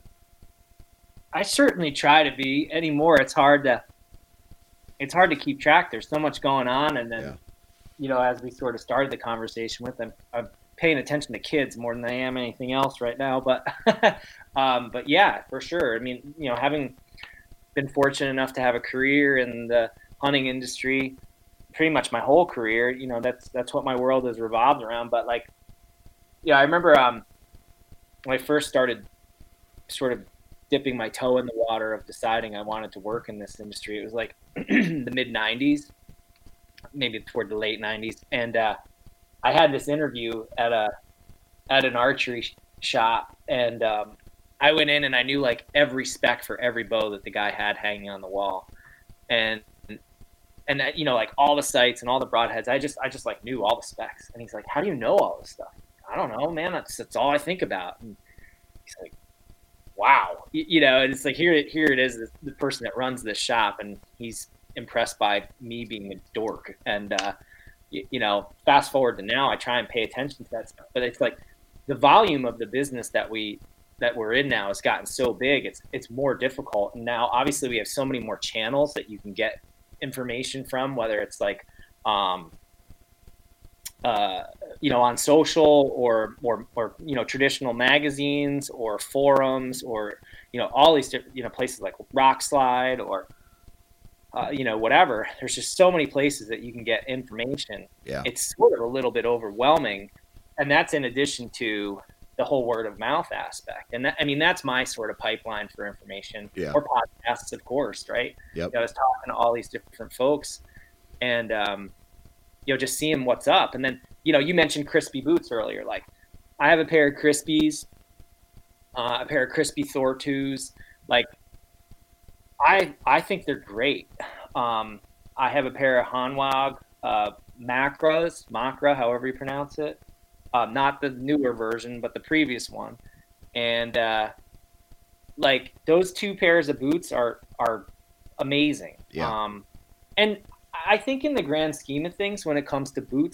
[SPEAKER 4] I certainly try to be. Anymore, it's hard to it's hard to keep track. There's so much going on, and then. Yeah. You know, as we sort of started the conversation with them, I'm paying attention to kids more than I am anything else right now. But, um, but yeah, for sure. I mean, you know, having been fortunate enough to have a career in the hunting industry, pretty much my whole career, you know, that's that's what my world has revolved around. But like, yeah, I remember um, when I first started sort of dipping my toe in the water of deciding I wanted to work in this industry. It was like the mid nineties. Maybe toward the late nineties. And uh, I had this interview at a at an archery sh- shop. And um, I went in and I knew like every spec for every bow that the guy had hanging on the wall. And, and that, you know, like all the sights and all the broadheads, I just, I just like knew all the specs. And he's like, how do you know all this stuff? I don't know, man. That's, that's all I think about. And he's like, wow. You, you know, and it's like, here, here it is, the, the person that runs this shop. And he's impressed by me being a dork. And uh you, you know, fast forward to now, I try and pay attention to that stuff, but it's like the volume of the business that we that we're in now has gotten so big, it's it's more difficult. And now obviously we have so many more channels that you can get information from, whether it's like um uh you know, on social or or or you know, traditional magazines or forums, or you know, all these different, you know, places like Rockslide or Uh, you know, whatever. There's just so many places that you can get information.
[SPEAKER 1] Yeah.
[SPEAKER 4] It's sort of a little bit overwhelming. And that's in addition to the whole word of mouth aspect. And that, I mean, that's my sort of pipeline for information.
[SPEAKER 1] Yeah.
[SPEAKER 4] Or podcasts, of course, right?
[SPEAKER 1] Yep.
[SPEAKER 4] You know, I was talking to all these different folks and, um, you know, just seeing what's up. And then, you know, you mentioned Crispy boots earlier. Like, I have a pair of Crispies, uh, a pair of Crispy Thor twos. Like, I I think they're great. Um, I have a pair of Hanwag uh, Macras, Macra, however you pronounce it. Uh, not the newer version, but the previous one. And uh, like those two pairs of boots are are amazing.
[SPEAKER 1] Yeah.
[SPEAKER 4] Um, and I think in the grand scheme of things, when it comes to boots,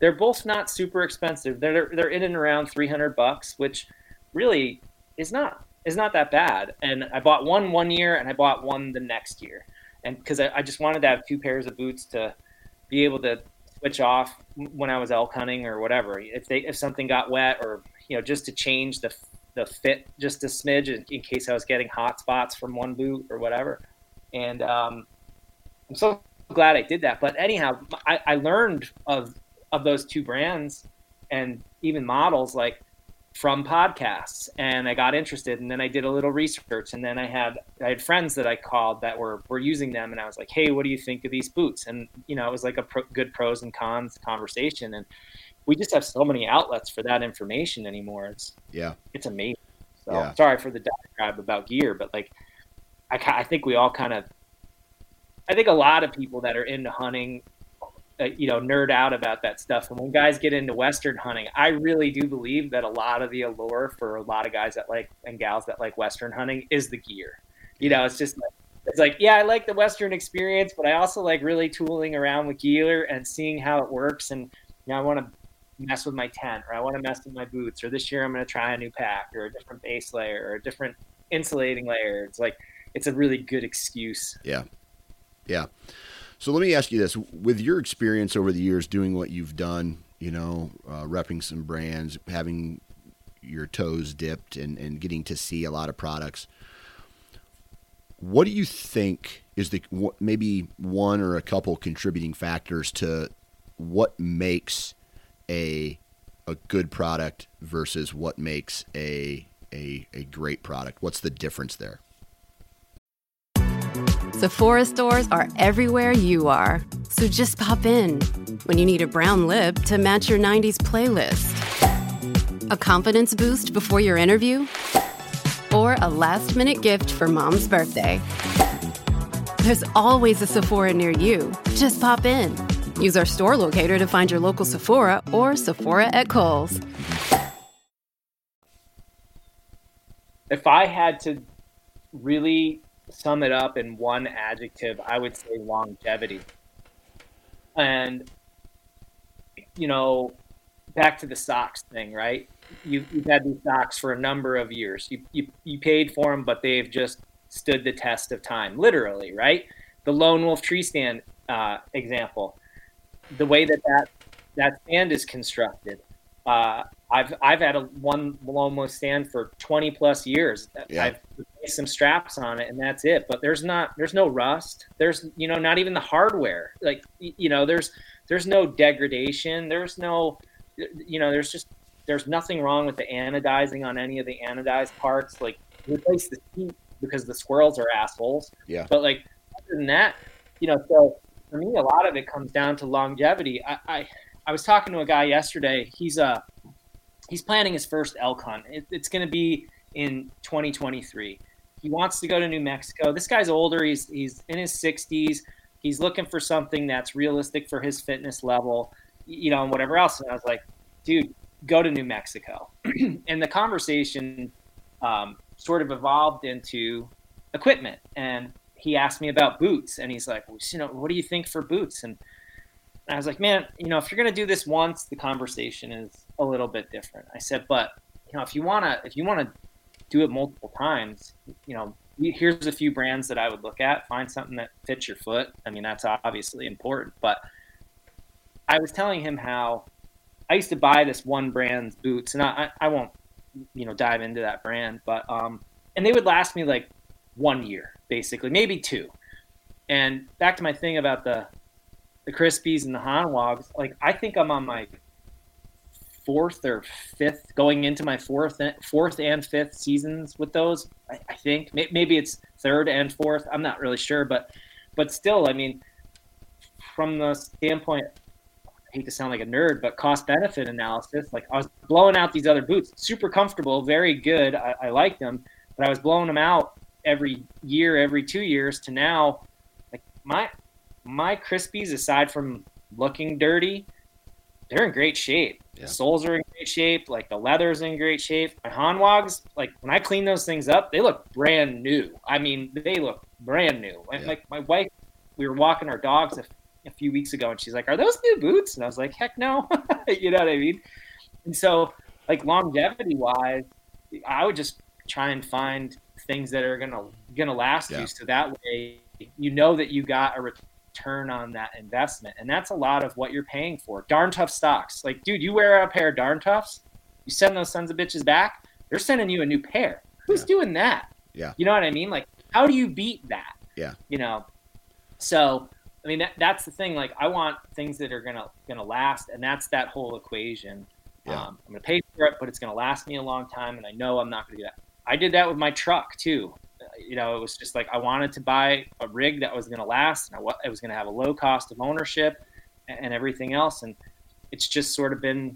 [SPEAKER 4] they're both not super expensive. They're they're in and around three hundred bucks, which really is not is not that bad. And I bought one one year and I bought one the next year, and because I, I just wanted to have two pairs of boots to be able to switch off when I was elk hunting or whatever. If they if something got wet, or you know, just to change the the fit just a smidge in, in case I was getting hot spots from one boot or whatever. And um, I'm so glad I did that. But anyhow, I, I learned of of those two brands and even models like from podcasts, and I got interested, and then I did a little research, and then I had I had friends that I called that were were using them, and I was like, hey, what do you think of these boots? And you know, it was like a pro, good pros and cons conversation, and we just have so many outlets for that information anymore. It's
[SPEAKER 1] yeah,
[SPEAKER 4] it's amazing. So
[SPEAKER 1] yeah.
[SPEAKER 4] Sorry for the diatribe about gear, but like I I think we all kind of I think a lot of people that are into hunting, uh, you know, nerd out about that stuff. And when guys get into Western hunting, I really do believe that a lot of the allure for a lot of guys that like and gals that like Western hunting is the gear. You know, it's just like, it's like, yeah, I like the Western experience, but I also like really tooling around with gear and seeing how it works. And you know, I want to mess with my tent, or I want to mess with my boots, or this year I'm going to try a new pack or a different base layer or a different insulating layer. It's like, it's a really good excuse.
[SPEAKER 1] Yeah. Yeah. So let me ask you this: with your experience over the years doing what you've done, you know, uh, repping some brands, having your toes dipped, and, and getting to see a lot of products, what do you think is the maybe one or a couple contributing factors to what makes a a good product versus what makes a a a great product? What's the difference there?
[SPEAKER 5] Sephora stores are everywhere you are. So just pop in when you need a brown lip to match your nineties playlist, a confidence boost before your interview, or a last-minute gift for mom's birthday. There's always a Sephora near you. Just pop in. Use our store locator to find your local Sephora or Sephora at Kohl's.
[SPEAKER 4] If I had to really sum it up in one adjective, I would say longevity. And, you know, back to the socks thing, right? You, you've had these socks for a number of years. You, you, you paid for them, but they've just stood the test of time, literally, right? The Lone Wolf tree stand uh, example, the way that that, that stand is constructed. Uh, I've I've had a one Lone Wolf stand for twenty plus years.
[SPEAKER 1] Yeah.
[SPEAKER 4] I've replaced some straps on it, and that's it. But there's not there's no rust. There's you know not even the hardware. Like you know there's there's no degradation. There's no you know there's just there's nothing wrong with the anodizing on any of the anodized parts. Like replace the seat because the squirrels are assholes.
[SPEAKER 1] Yeah.
[SPEAKER 4] But like other than that, you know, so for me, a lot of it comes down to longevity. I I, I was talking to a guy yesterday. He's uh he's planning his first elk hunt. It, it's going to be in twenty twenty-three. He wants to go to New Mexico. This guy's older. He's he's in his sixties. He's looking for something that's realistic for his fitness level, you know, and whatever else. And I was like, dude, go to New Mexico. And the conversation um, sort of evolved into equipment. And he asked me about boots. And he's like, well, you know, what do you think for boots? And I was like, man, you know, if you're going to do this once, the conversation is a little bit different. I said, but, you know, if you want to, if you want to do it multiple times, you know, here's a few brands that I would look at, find something that fits your foot. I mean, that's obviously important, but I was telling him how I used to buy this one brand's boots, and I, I won't, you know, dive into that brand, but, um, and they would last me like one year, basically, maybe two. And back to my thing about the, the Crispies and the Hanwags, like I think I'm on my fourth or fifth, going into my fourth, fourth and fifth seasons with those. I, I think maybe it's third and fourth. I'm not really sure, but, but still, I mean, from the standpoint, I hate to sound like a nerd, but cost benefit analysis, like I was blowing out these other boots, super comfortable, very good. I, I liked them, but I was blowing them out every year, every two years to now, like my, my Crispies, aside from looking dirty, they're in great shape. Yeah. The soles are in great shape. Like the leather's in great shape. My Hanwags, like when I clean those things up, they look brand new. I mean, they look brand new. Yeah. Like my wife, we were walking our dogs a a few weeks ago, and she's like, "Are those new boots?" And I was like, "Heck no." You know what I mean? And so, like, longevity wise, I would just try and find things that are gonna gonna last yeah. you, so that way you know that you got a return on that investment. And that's a lot of what you're paying for. Darn Tough stocks. Like, dude, you wear a pair of Darn Toughs, you send those sons of bitches back, they're sending you a new pair. Who's yeah. doing that?
[SPEAKER 1] Yeah.
[SPEAKER 4] You know what I mean? Like, how do you beat that?
[SPEAKER 1] Yeah.
[SPEAKER 4] You know? So, I mean, that, that's the thing. Like, I want things that are going to going to last, and that's that whole equation.
[SPEAKER 1] Yeah.
[SPEAKER 4] Um, I'm going to pay for it, but it's going to last me a long time, and I know I'm not going to do that. I did that with my truck, too. You know, it was just like I wanted to buy a rig that was going to last, and I, it was going to have a low cost of ownership and, and everything else. And it's just sort of been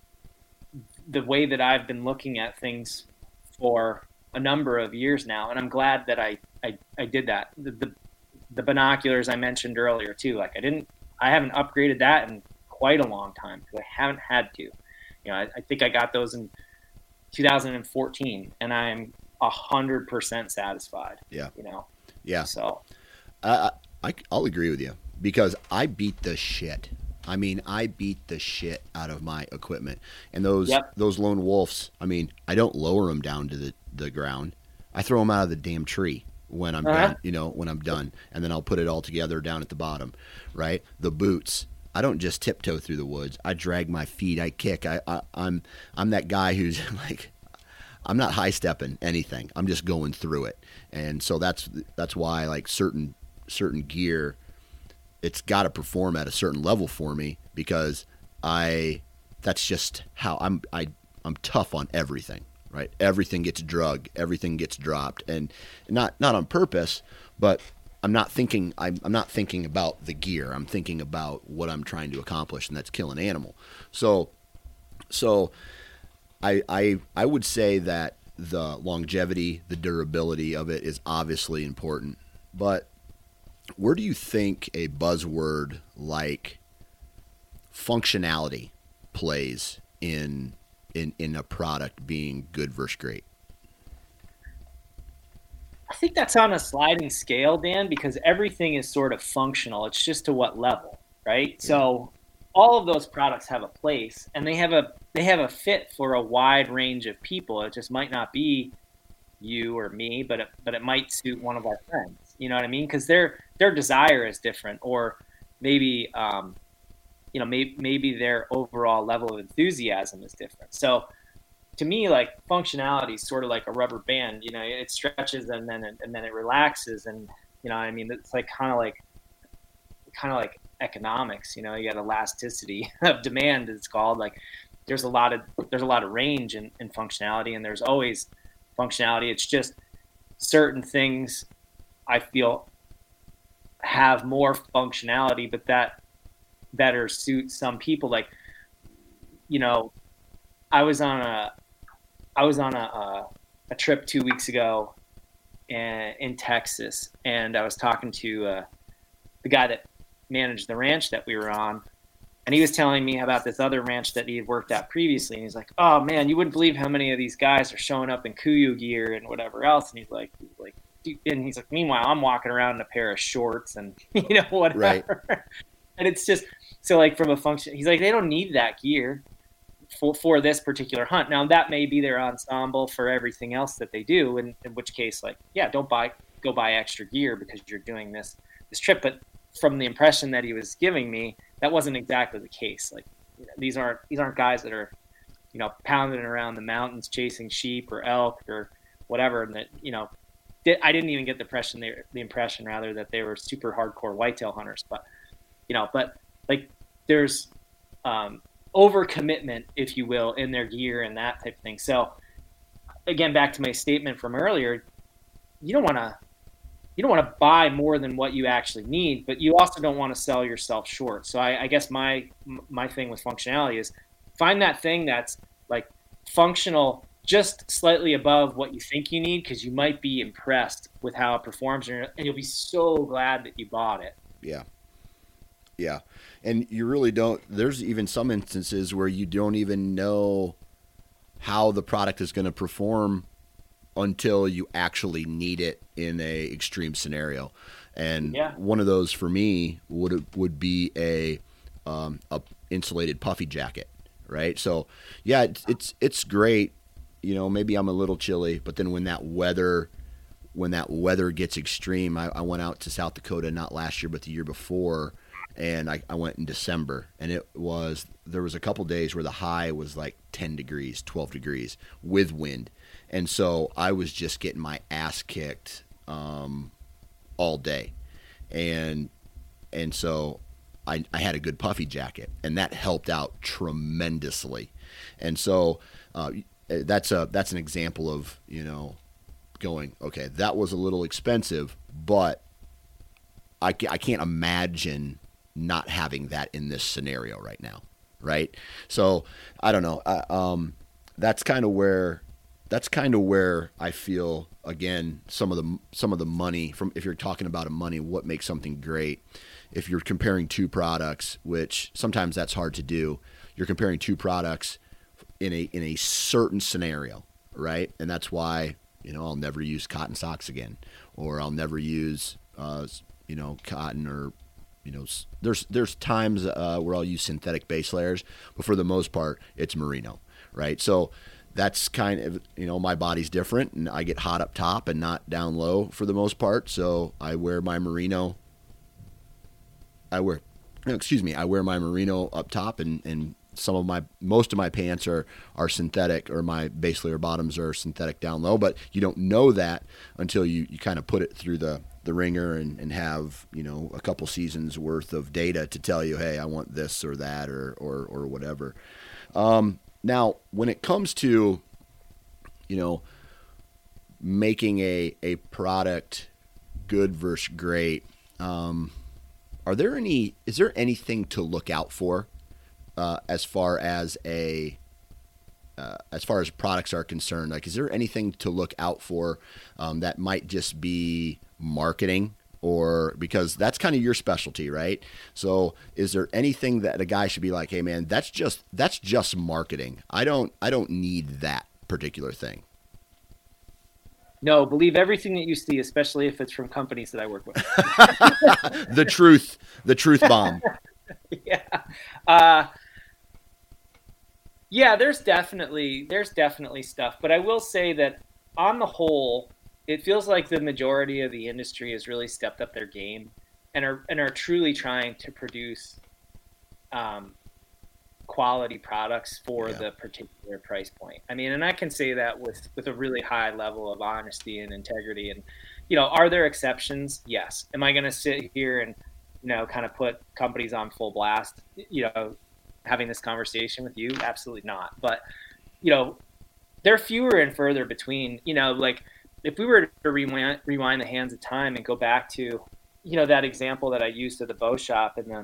[SPEAKER 4] the way that I've been looking at things for a number of years now. And I'm glad that I, I, I did that. The, the, the binoculars I mentioned earlier, too. Like, I didn't, I haven't upgraded that in quite a long time because I haven't had to. You know, I, I think I got those in two thousand fourteen, and I'm a hundred percent satisfied.
[SPEAKER 1] Yeah.
[SPEAKER 4] You know?
[SPEAKER 1] Yeah.
[SPEAKER 4] So
[SPEAKER 1] I, I, I'll agree with you because I beat the shit. I mean, I beat the shit out of my equipment, and those,
[SPEAKER 4] yep.
[SPEAKER 1] those Lone Wolves, I mean, I don't lower them down to the, the ground. I throw them out of the damn tree when I'm
[SPEAKER 4] uh-huh.
[SPEAKER 1] done, you know, when I'm done, and then I'll put it all together down at the bottom. Right. The boots, I don't just tiptoe through the woods. I drag my feet. I kick. I, I I'm, I'm that guy who's like, I'm not high stepping anything. I'm just going through it. And so that's, that's why like certain, certain gear, it's got to perform at a certain level for me because I, that's just how I'm, I, I'm tough on everything, right? Everything gets drugged, everything gets dropped, and not, not on purpose, but I'm not thinking, I'm, I'm not thinking about the gear. I'm thinking about what I'm trying to accomplish, and that's kill an animal. So, so I, I, I would say that the longevity, the durability of it is obviously important, but where do you think a buzzword like functionality plays in in in a product being good versus great?
[SPEAKER 4] I think that's on a sliding scale, Dan, because everything is sort of functional. It's just to what level, right? Yeah. So all of those products have a place, and they have a they have a fit for a wide range of people. It just might not be you or me, but it, but it might suit one of our friends. You know what I mean? Because their their desire is different, or maybe um, you know maybe maybe their overall level of enthusiasm is different. So to me, like, functionality is sort of like a rubber band. You know, it stretches and then and then it relaxes, and you know what I mean, it's like kind of like kind of like economics. You know, you got elasticity of demand. It's called. Like, there's a lot of there's a lot of range in, in functionality, and there's always functionality. It's just certain things I feel have more functionality, but that better suits some people. Like, you know, I was on a, I was on a, a, a trip two weeks ago in, in Texas, and I was talking to uh, the guy that managed the ranch that we were on, and he was telling me about this other ranch that he had worked at previously. And he's like, "Oh man, you wouldn't believe how many of these guys are showing up in Kuiu gear and whatever else." And he's like, like, and he's like, "Meanwhile, I'm walking around in a pair of shorts and you know whatever." Right. And it's just so, like, from a function, he's like, they don't need that gear for for this particular hunt. Now that may be their ensemble for everything else that they do, and in which case, like, yeah, don't buy go buy extra gear because you're doing this this trip. But from the impression that he was giving me, that wasn't exactly the case. Like, you know, these aren't these aren't guys that are, you know, pounding around the mountains chasing sheep or elk or whatever. And that, you know, did, I didn't even get the impression they the impression rather that they were super hardcore whitetail hunters. But you know, but like there's um, overcommitment, if you will, in their gear and that type of thing. So again, back to my statement from earlier, you don't want to. You don't want to buy more than what you actually need, but you also don't want to sell yourself short. So I, I guess my my thing with functionality is find that thing that's like functional just slightly above what you think you need, because you might be impressed with how it performs, and you'll be so glad that you bought it.
[SPEAKER 1] Yeah. Yeah. And you really don't, there's even some instances where you don't even know how the product is going to perform until you actually need it in a extreme scenario. And
[SPEAKER 4] yeah.
[SPEAKER 1] one of those for me would would be a um, a insulated puffy jacket, right? So yeah, it's, it's it's great. You know, maybe I'm a little chilly, but then when that weather when that weather gets extreme, I, I went out to South Dakota not last year but the year before, and I, I went in December, and it was there was a couple days where the high was like ten degrees, twelve degrees with wind, and so I was just getting my ass kicked um, all day, and and so I, I had a good puffy jacket, and that helped out tremendously, and so uh, that's a that's an example of, you know, going, okay, that was a little expensive, but I, I can't imagine not having that in this scenario right now, right? So I don't know. I, um, that's kind of where that's kind of where I feel, again, some of the some of the money from, if you're talking about a money, what makes something great. If you're comparing two products, which sometimes that's hard to do, you're comparing two products in a in a certain scenario, right? And that's why, you know, I'll never use cotton socks again, or I'll never use, uh, you know, cotton, or, you know, there's there's times uh, where I'll use synthetic base layers, but for the most part, it's merino, right? So that's kind of, you know, my body's different, and I get hot up top and not down low for the most part. So I wear my merino. I wear, excuse me, I wear my merino up top, and and some of my, most of my pants are, are synthetic, or my base layer bottoms are synthetic down low, but you don't know that until you, you kind of put it through the, the ringer and, and have, you know, a couple seasons worth of data to tell you, hey, I want this or that, or, or, or whatever. Um, now when it comes to, you know, making a, a product good versus great, um, are there any, is there anything to look out for? Uh, as far as a uh, as far as products are concerned, like, is there anything to look out for um, that might just be marketing, or because that's kind of your specialty, right? So, is there anything that a guy should be like, hey man, that's just that's just marketing. I don't I don't need that particular thing.
[SPEAKER 4] No, believe everything that you see, especially if it's from companies that I work with.
[SPEAKER 1] the truth, the truth bomb.
[SPEAKER 4] yeah. Uh, Yeah, there's definitely there's definitely stuff, but I will say that on the whole, it feels like the majority of the industry has really stepped up their game and are and are truly trying to produce um, quality products for
[SPEAKER 1] Yeah.
[SPEAKER 4] the particular price point. I mean, and I can say that with with a really high level of honesty and integrity. And, you know, are there exceptions? Yes. Am I going to sit here and, you know, kind of put companies on full blast? You know, having this conversation with you? Absolutely not. But, you know, they're fewer and further between. You know, like, if we were to rewind, rewind the hands of time and go back to, you know, that example that I used at the bow shop in the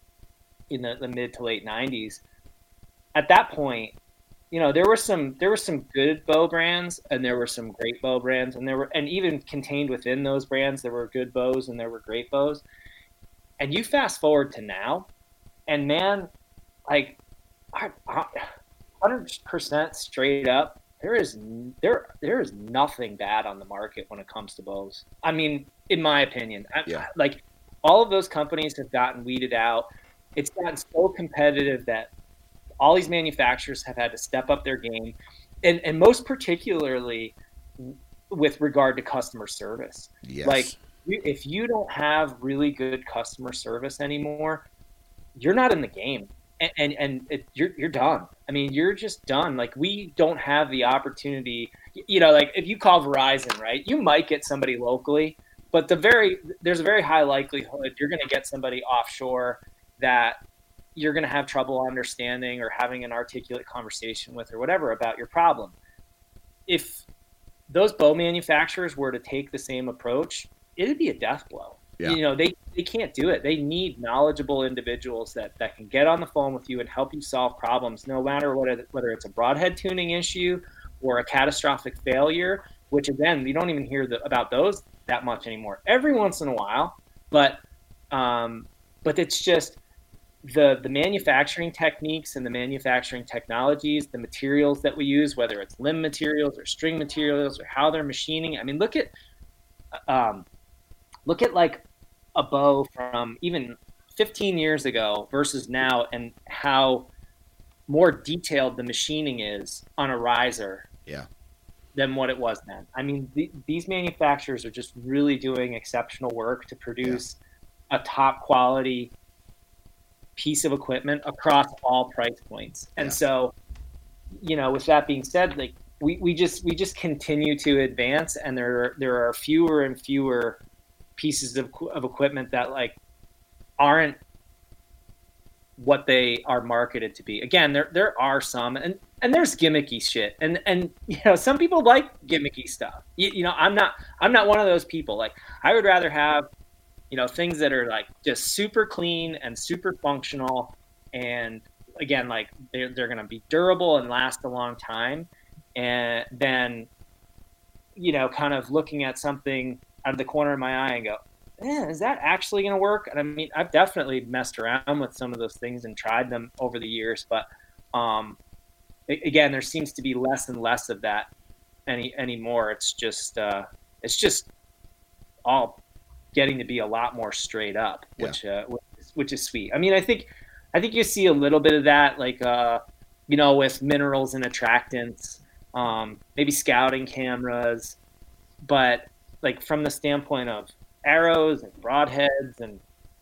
[SPEAKER 4] in the, the mid to late nineties, at that point, you know, there were some there were some good bow brands, and there were some great bow brands, and there were, and even contained within those brands, there were good bows and there were great bows. And you fast forward to now, and man, like, one hundred percent straight up, there is there there is nothing bad on the market when it comes to bows. I mean, in my opinion,
[SPEAKER 1] Yeah.
[SPEAKER 4] like, all of those companies have gotten weeded out. It's gotten so competitive that all these manufacturers have had to step up their game, and and most particularly with regard to customer service.
[SPEAKER 1] Yes.
[SPEAKER 4] Like, if you don't have really good customer service anymore, you're not in the game. And and, and it, you're you're done. I mean, you're just done. Like, we don't have the opportunity. You know, like, if you call Verizon, right, you might get somebody locally, but the very there's a very high likelihood you're going to get somebody offshore that you're going to have trouble understanding or having an articulate conversation with, or whatever, about your problem. If those bow manufacturers were to take the same approach, it'd be a death blow.
[SPEAKER 1] Yeah.
[SPEAKER 4] You know, they, they can't do it. They need knowledgeable individuals that, that can get on the phone with you and help you solve problems, no matter what it, whether it's a broadhead tuning issue or a catastrophic failure, which, again, you don't even hear the, about those that much anymore. Every once in a while, but um, but it's just the the manufacturing techniques and the manufacturing technologies, the materials that we use, whether it's limb materials or string materials or how they're machining. I mean, look at um, look at like a bow from even fifteen years ago versus now, and how more detailed the machining is on a riser
[SPEAKER 1] yeah.
[SPEAKER 4] than what it was then. I mean, the, these manufacturers are just really doing exceptional work to produce yeah. a top quality piece of equipment across all price points. And yeah. so, you know, with that being said, like we, we just we just continue to advance, and there there are fewer and fewer pieces of of equipment that like aren't what they are marketed to be. Again, there there are some, and and there's gimmicky shit, and and you know, some people like gimmicky stuff. You, you know, I'm not I'm not one of those people. Like, I would rather have, you know, things that are like just super clean and super functional, and again, like they're they're going to be durable and last a long time, and then, you know, kind of looking at something out of the corner of my eye and go, eh, is that actually going to work? And I mean, I've definitely messed around with some of those things and tried them over the years, but um, again, there seems to be less and less of that any anymore. It's just uh, it's just all getting to be a lot more straight up, which yeah. uh, which, is, which is sweet. I mean, I think I think you see a little bit of that, like uh, you know, with minerals and attractants, um, maybe scouting cameras, but like from the standpoint of arrows and broadheads and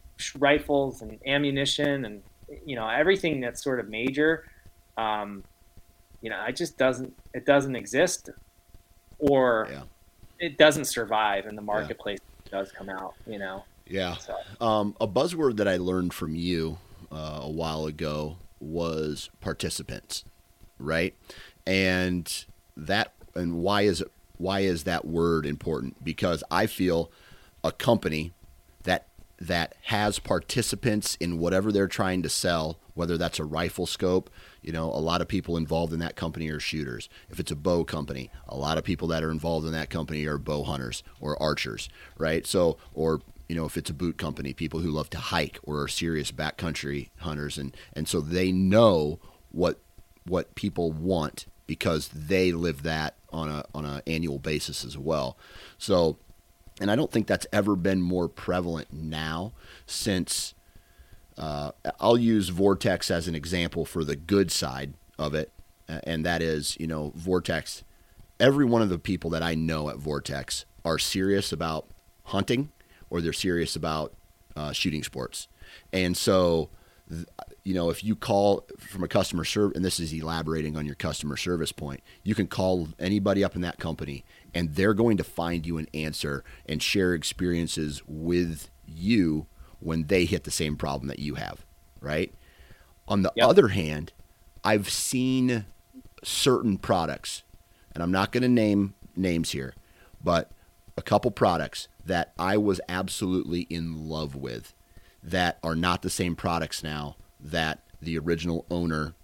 [SPEAKER 4] rifles and ammunition and, you know, everything that's sort of major, um, you know, it just doesn't, it doesn't exist, or yeah. it doesn't survive in the marketplace. Yeah. It does come out, you know?
[SPEAKER 1] Yeah. So. Um, a buzzword that I learned from you uh, a while ago was participants, right? And that, and why is it, why is that word important? Because I feel a company that that has participants in whatever they're trying to sell, whether that's a rifle scope, you know, a lot of people involved in that company are shooters. If it's a bow company, a lot of people that are involved in that company are bow hunters or archers, right? So, or, you know, if it's a boot company, people who love to hike or are serious backcountry hunters. And, and so they know what what people want because they live that on a on an annual basis as well. So, and I don't think that's ever been more prevalent now since uh, I'll use Vortex as an example for the good side of it. And that is, you know, Vortex, every one of the people that I know at Vortex are serious about hunting or they're serious about uh, shooting sports. And so, you know, if you call from a customer service, and this is elaborating on your customer service point, you can call anybody up in that company and they're going to find you an answer and share experiences with you when they hit the same problem that you have, right? On the yep. other hand, I've seen certain products, and I'm not going to name names here, but a couple products that I was absolutely in love with that are not the same products now that the original owner,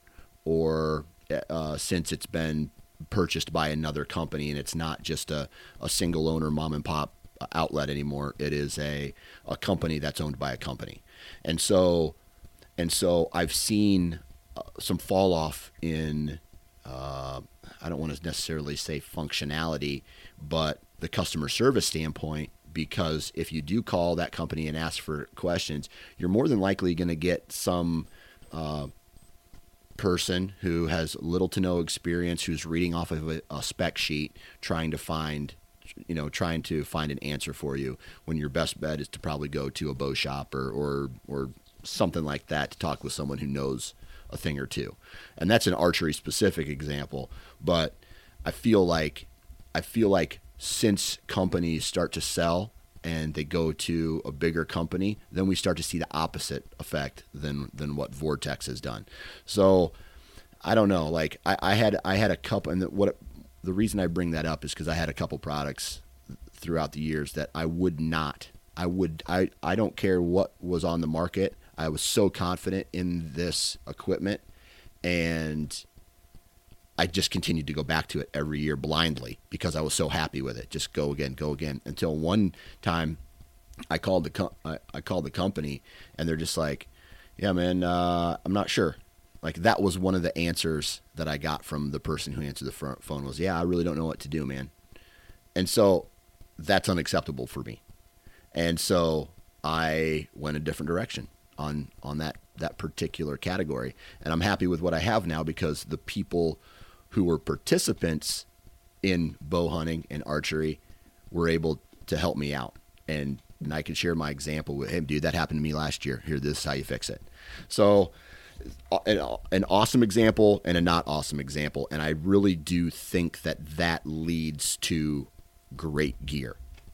[SPEAKER 1] or uh, since it's been purchased by another company and it's not just a, a single owner mom and pop outlet anymore. It is a, a company that's owned by a company. And so, and so I've seen uh, some fall off in, uh, I don't want to necessarily say functionality, but the customer service standpoint, because if you do call that company and ask for questions, you're more than likely going to get some uh, person who has little to no experience, who's reading off of a, a spec sheet, trying to find, you know, trying to find an answer for you, when your best bet is to probably go to a bow shop or, or, or something like that to talk with someone who knows a thing or two. And that's an archery specific example, but I feel like, I feel like since companies start to sell and they go to a bigger company, then we start to see the opposite effect than than what Vortex has done. So I don't know. Like I, I had I had a couple, and the, what the reason I bring that up is because I had a couple products throughout the years that I would not. I would I I don't care what was on the market. I was so confident in this equipment, and I just continued to go back to it every year blindly because I was so happy with it. Just go again, go again, until one time I called the com- I, I called the company, and they're just like, "Yeah, man, uh, I'm not sure." Like that was one of the answers that I got from the person who answered the front phone was, "Yeah, I really don't know what to do, man." And so that's unacceptable for me. And so I went a different direction on, on that, that particular category. And I'm happy with what I have now because the people who were participants in bow hunting and archery were able to help me out. And, and I can share my example with, hey, dude, that happened to me last year. Here, this is how you fix it. So an, an awesome example and a not awesome example. And I really do think that that leads to great gear.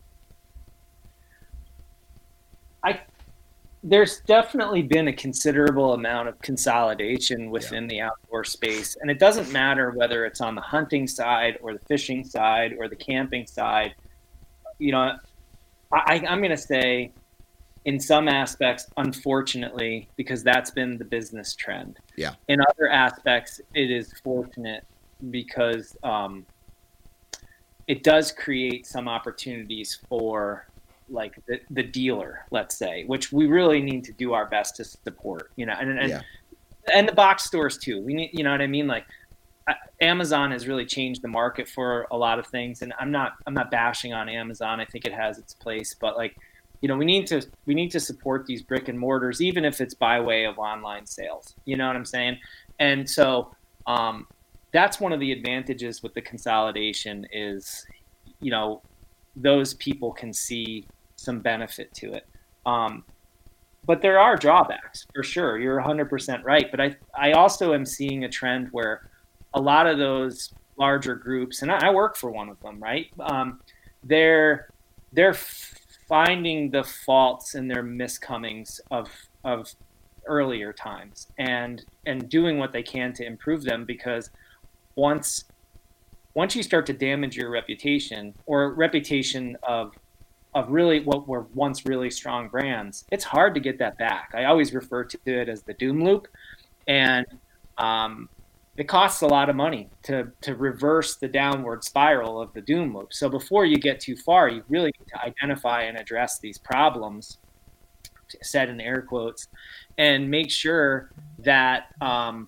[SPEAKER 4] I There's definitely been a considerable amount of consolidation within yeah. the outdoor space. And it doesn't matter whether it's on the hunting side or the fishing side or the camping side. You know, I, I'm going to say in some aspects, unfortunately, because that's been the business trend.
[SPEAKER 1] Yeah.
[SPEAKER 4] In other aspects, it is fortunate because um, it does create some opportunities for like the, the dealer, let's say, which we really need to do our best to support, you know, and and,
[SPEAKER 1] yeah.
[SPEAKER 4] and the box stores too. We need, you know what I mean? Like Amazon has really changed the market for a lot of things. And I'm not, I'm not bashing on Amazon. I think it has its place, but like, you know, we need to, we need to support these brick and mortars, even if it's by way of online sales, you know what I'm saying? And so um, that's one of the advantages with the consolidation is, you know, those people can see some benefit to it. Um, but there are drawbacks for sure. You're one hundred percent right. But I, I also am seeing a trend where a lot of those larger groups, and I, I work for one of them, right? Um, they're, they're finding the faults and their miscomings of, of earlier times and, and doing what they can to improve them, because once, once you start to damage your reputation or reputation of, of really what were once really strong brands, it's hard to get that back. I always refer to it as the doom loop. And um, it costs a lot of money to, to reverse the downward spiral of the doom loop. So before you get too far, you really need to identify and address these problems, said in air quotes, and make sure that, um,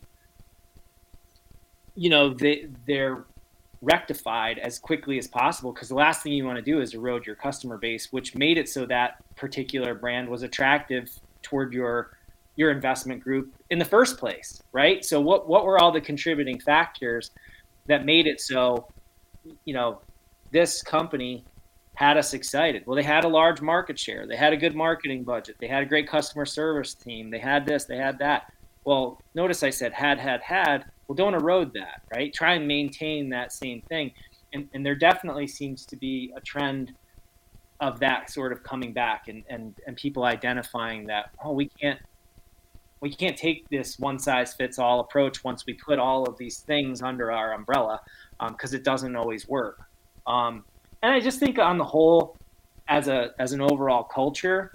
[SPEAKER 4] you know, they, they're rectified as quickly as possible, because the last thing you want to do is erode your customer base, which made it so that particular brand was attractive toward your your investment group in the first place, right? So what what were all the contributing factors that made it so, you know, this company had us excited? Well, they had a large market share, they had a good marketing budget, they had a great customer service team, they had this, they had that. Well, notice I said had, had, had. Well, don't erode that, right? Try and maintain that same thing. And, and there definitely seems to be a trend of that sort of coming back, and, and, and people identifying that, oh, we can't, we can't take this one size fits all approach once we put all of these things under our umbrella, because um, it doesn't always work. Um, and I just think on the whole, as a, as an overall culture,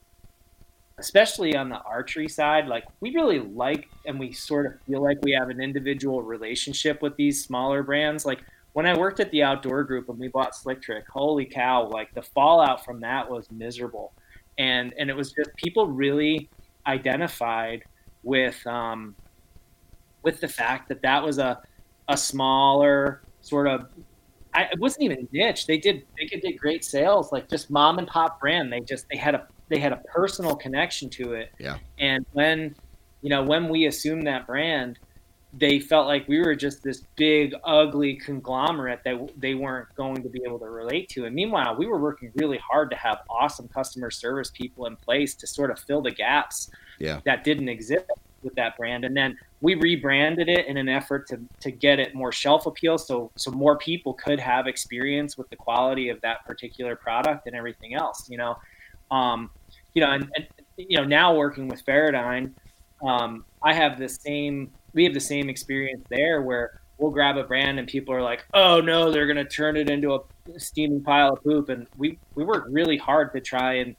[SPEAKER 4] especially on the archery side, like we really like, and we sort of feel like we have an individual relationship with these smaller brands. Like when I worked at the outdoor group and we bought Slick Trick, holy cow, like the fallout from that was miserable. And, and it was just people really identified with, um, with the fact that that was a, a smaller sort of, I, it wasn't even niche. They did, they could did great sales, like just mom and pop brand. They just, they had a, they had a personal connection to it.
[SPEAKER 1] Yeah.
[SPEAKER 4] And when, you know, when we assumed that brand, they felt like we were just this big, ugly conglomerate that they weren't going to be able to relate to. And meanwhile, we were working really hard to have awesome customer service people in place to sort of fill the gaps
[SPEAKER 1] yeah.
[SPEAKER 4] that didn't exist with that brand. And then we rebranded it in an effort to, to get it more shelf appeal. So, so more people could have experience with the quality of that particular product and everything else, you know? Um, you know, and, and, you know, now working with Veradyne, um, I have the same, we have the same experience there where we'll grab a brand and people are like, oh no, they're going to turn it into a steaming pile of poop. And we, we work really hard to try and,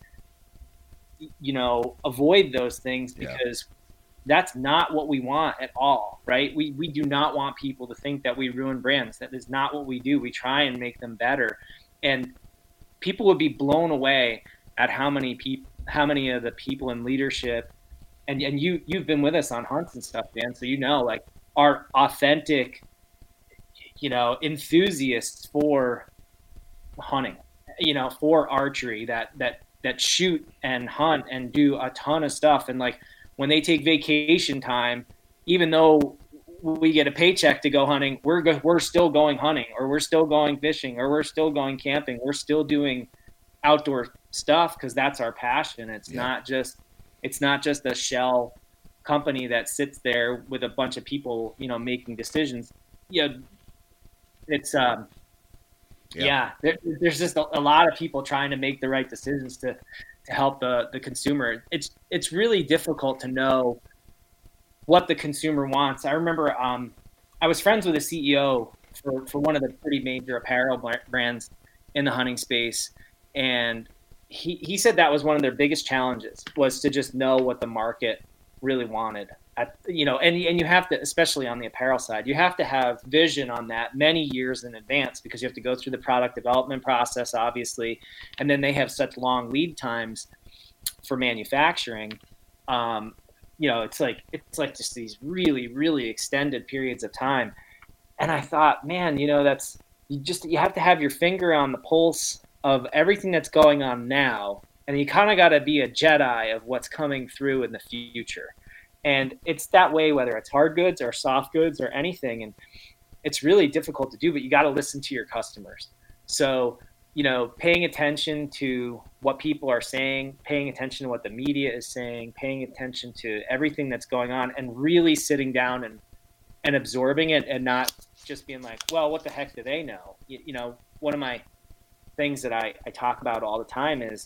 [SPEAKER 4] you know, avoid those things, because yeah. that's not what we want at all. Right. We, we do not want people to think that we ruin brands. That is not what we do. We try and make them better. And people would be blown away at how many people, how many of the people in leadership, and and you you've been with us on hunts and stuff, Dan, so you know, like, are authentic, you know, enthusiasts for hunting, you know, for archery, that that that shoot and hunt and do a ton of stuff. And like when they take vacation time, even though we get a paycheck to go hunting, we're go, we're still going hunting, or we're still going fishing, or we're still going camping. We're still doing outdoor stuff because that's our passion. It's yeah. not just it's not just a shell company that sits there with a bunch of people, you know, making decisions. Yeah, it's um, yeah, yeah there, there's just a, a lot of people trying to make the right decisions to to help the the consumer. It's it's really difficult to know what the consumer wants. I remember um, I was friends with a C E O for, for one of the pretty major apparel brands in the hunting space. And he, he said that was one of their biggest challenges, was to just know what the market really wanted. At, you know, and, and you have to, especially on the apparel side, you have to have vision on that many years in advance, because you have to go through the product development process, obviously. And then they have such long lead times for manufacturing. Um, you know, it's like, it's like just these really, really extended periods of time. And I thought, man, you know, that's, you just, you have to have your finger on the pulse of everything that's going on now. And you kind of got to be a Jedi of what's coming through in the future. And it's that way, whether it's hard goods or soft goods or anything. And it's really difficult to do, but you got to listen to your customers. So, you know, paying attention to what people are saying, paying attention to what the media is saying, paying attention to everything that's going on, and really sitting down and, and absorbing it, and not just being like, well, what the heck do they know? You, you know, one of my things that I, I talk about all the time is,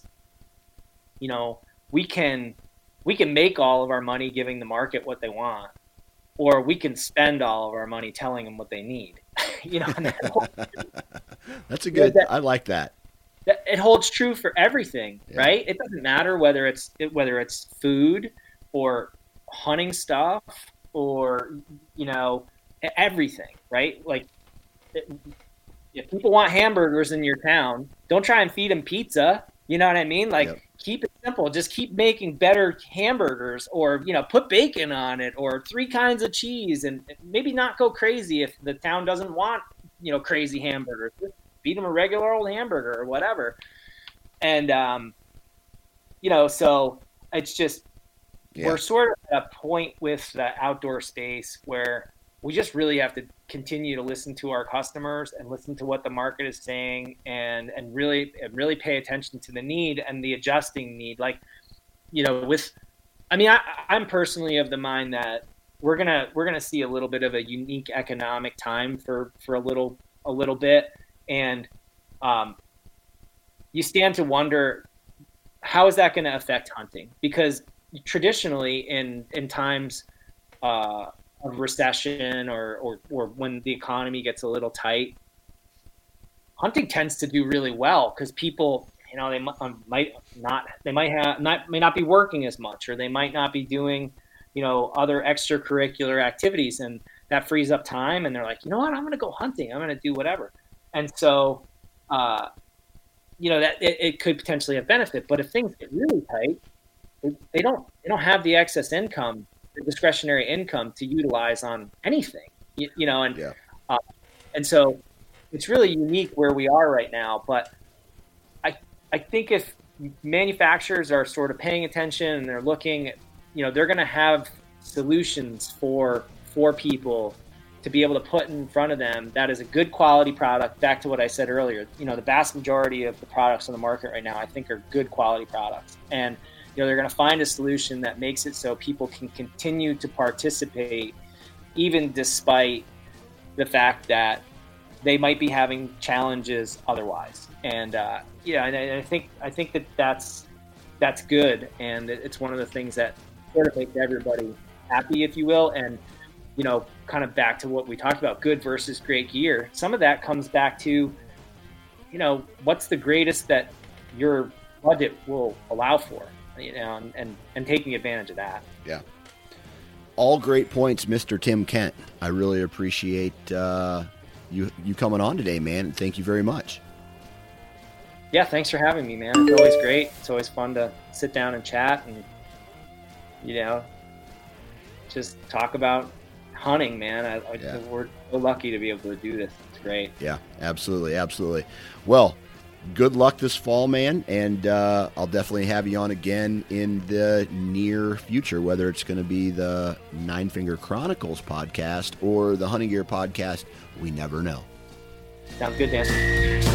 [SPEAKER 4] you know, we can, we can make all of our money giving the market what they want, or we can spend all of our money telling them what they need. You know, and that whole,
[SPEAKER 1] that's a good, that, I like that.
[SPEAKER 4] that. It holds true for everything, yeah. right? It doesn't matter whether it's, whether it's food or hunting stuff or, you know, everything, right? Like it, if people want hamburgers in your town, don't try and feed them pizza. You know what I mean? Like, yep. Keep it simple. Just keep making better hamburgers, or, you know, put bacon on it, or three kinds of cheese, and maybe not go crazy if the town doesn't want, you know, crazy hamburgers. Just feed them a regular old hamburger or whatever. And, um, you know, so it's just, yeah. we're sort of at a point with the outdoor space where we just really have to continue to listen to our customers and listen to what the market is saying, and, and really, and really pay attention to the need and the adjusting need. Like, you know, with, I mean, I, I'm personally of the mind that we're going to, we're going to see a little bit of a unique economic time for, for a little, a little bit. And, um, you stand to wonder, how is that going to affect hunting? Because traditionally in, in times, uh, of recession or, or or when the economy gets a little tight, hunting tends to do really well, because people, you know, they um, might not, they might have not, may not be working as much, or they might not be doing, you know, other extracurricular activities, and that frees up time, and they're like, you know what, I'm going to go hunting, I'm going to do whatever. And so, uh, you know, that it, it could potentially have benefit. But if things get really tight, they, they don't, they don't have the excess income, discretionary income to utilize on anything, you, you know, and, yeah. uh, and so it's really unique where we are right now. But I, I think if manufacturers are sort of paying attention and they're looking at, you know, they're going to have solutions for, for people to be able to put in front of them that is a good quality product. Back to what I said earlier, you know, the vast majority of the products on the market right now, I think, are good quality products. And you know, they're going to find a solution that makes it so people can continue to participate, even despite the fact that they might be having challenges otherwise. And uh, yeah, and, and I think I think that that's that's good, and it's one of the things that sort of makes everybody happy, if you will. And you know, kind of back to what we talked about, good versus great gear. Some of that comes back to, you know, what's the greatest that your budget will allow for. You know, and, and, and taking advantage of that.
[SPEAKER 1] Yeah. All great points, Mister Tim Kent. I really appreciate uh, you you coming on today, man, and thank you very much.
[SPEAKER 4] Yeah, thanks for having me, man. It's always great. It's always fun to sit down and chat and, you know, just talk about hunting, man. I, I, yeah. We're so lucky to be able to do this. It's great.
[SPEAKER 1] Yeah, absolutely, absolutely. Well, good luck this fall, man, and uh, I'll definitely have you on again in the near future, whether it's going to be the Nine Finger Chronicles podcast or the Hunting Gear podcast. We never know.
[SPEAKER 4] Sounds good, Dan.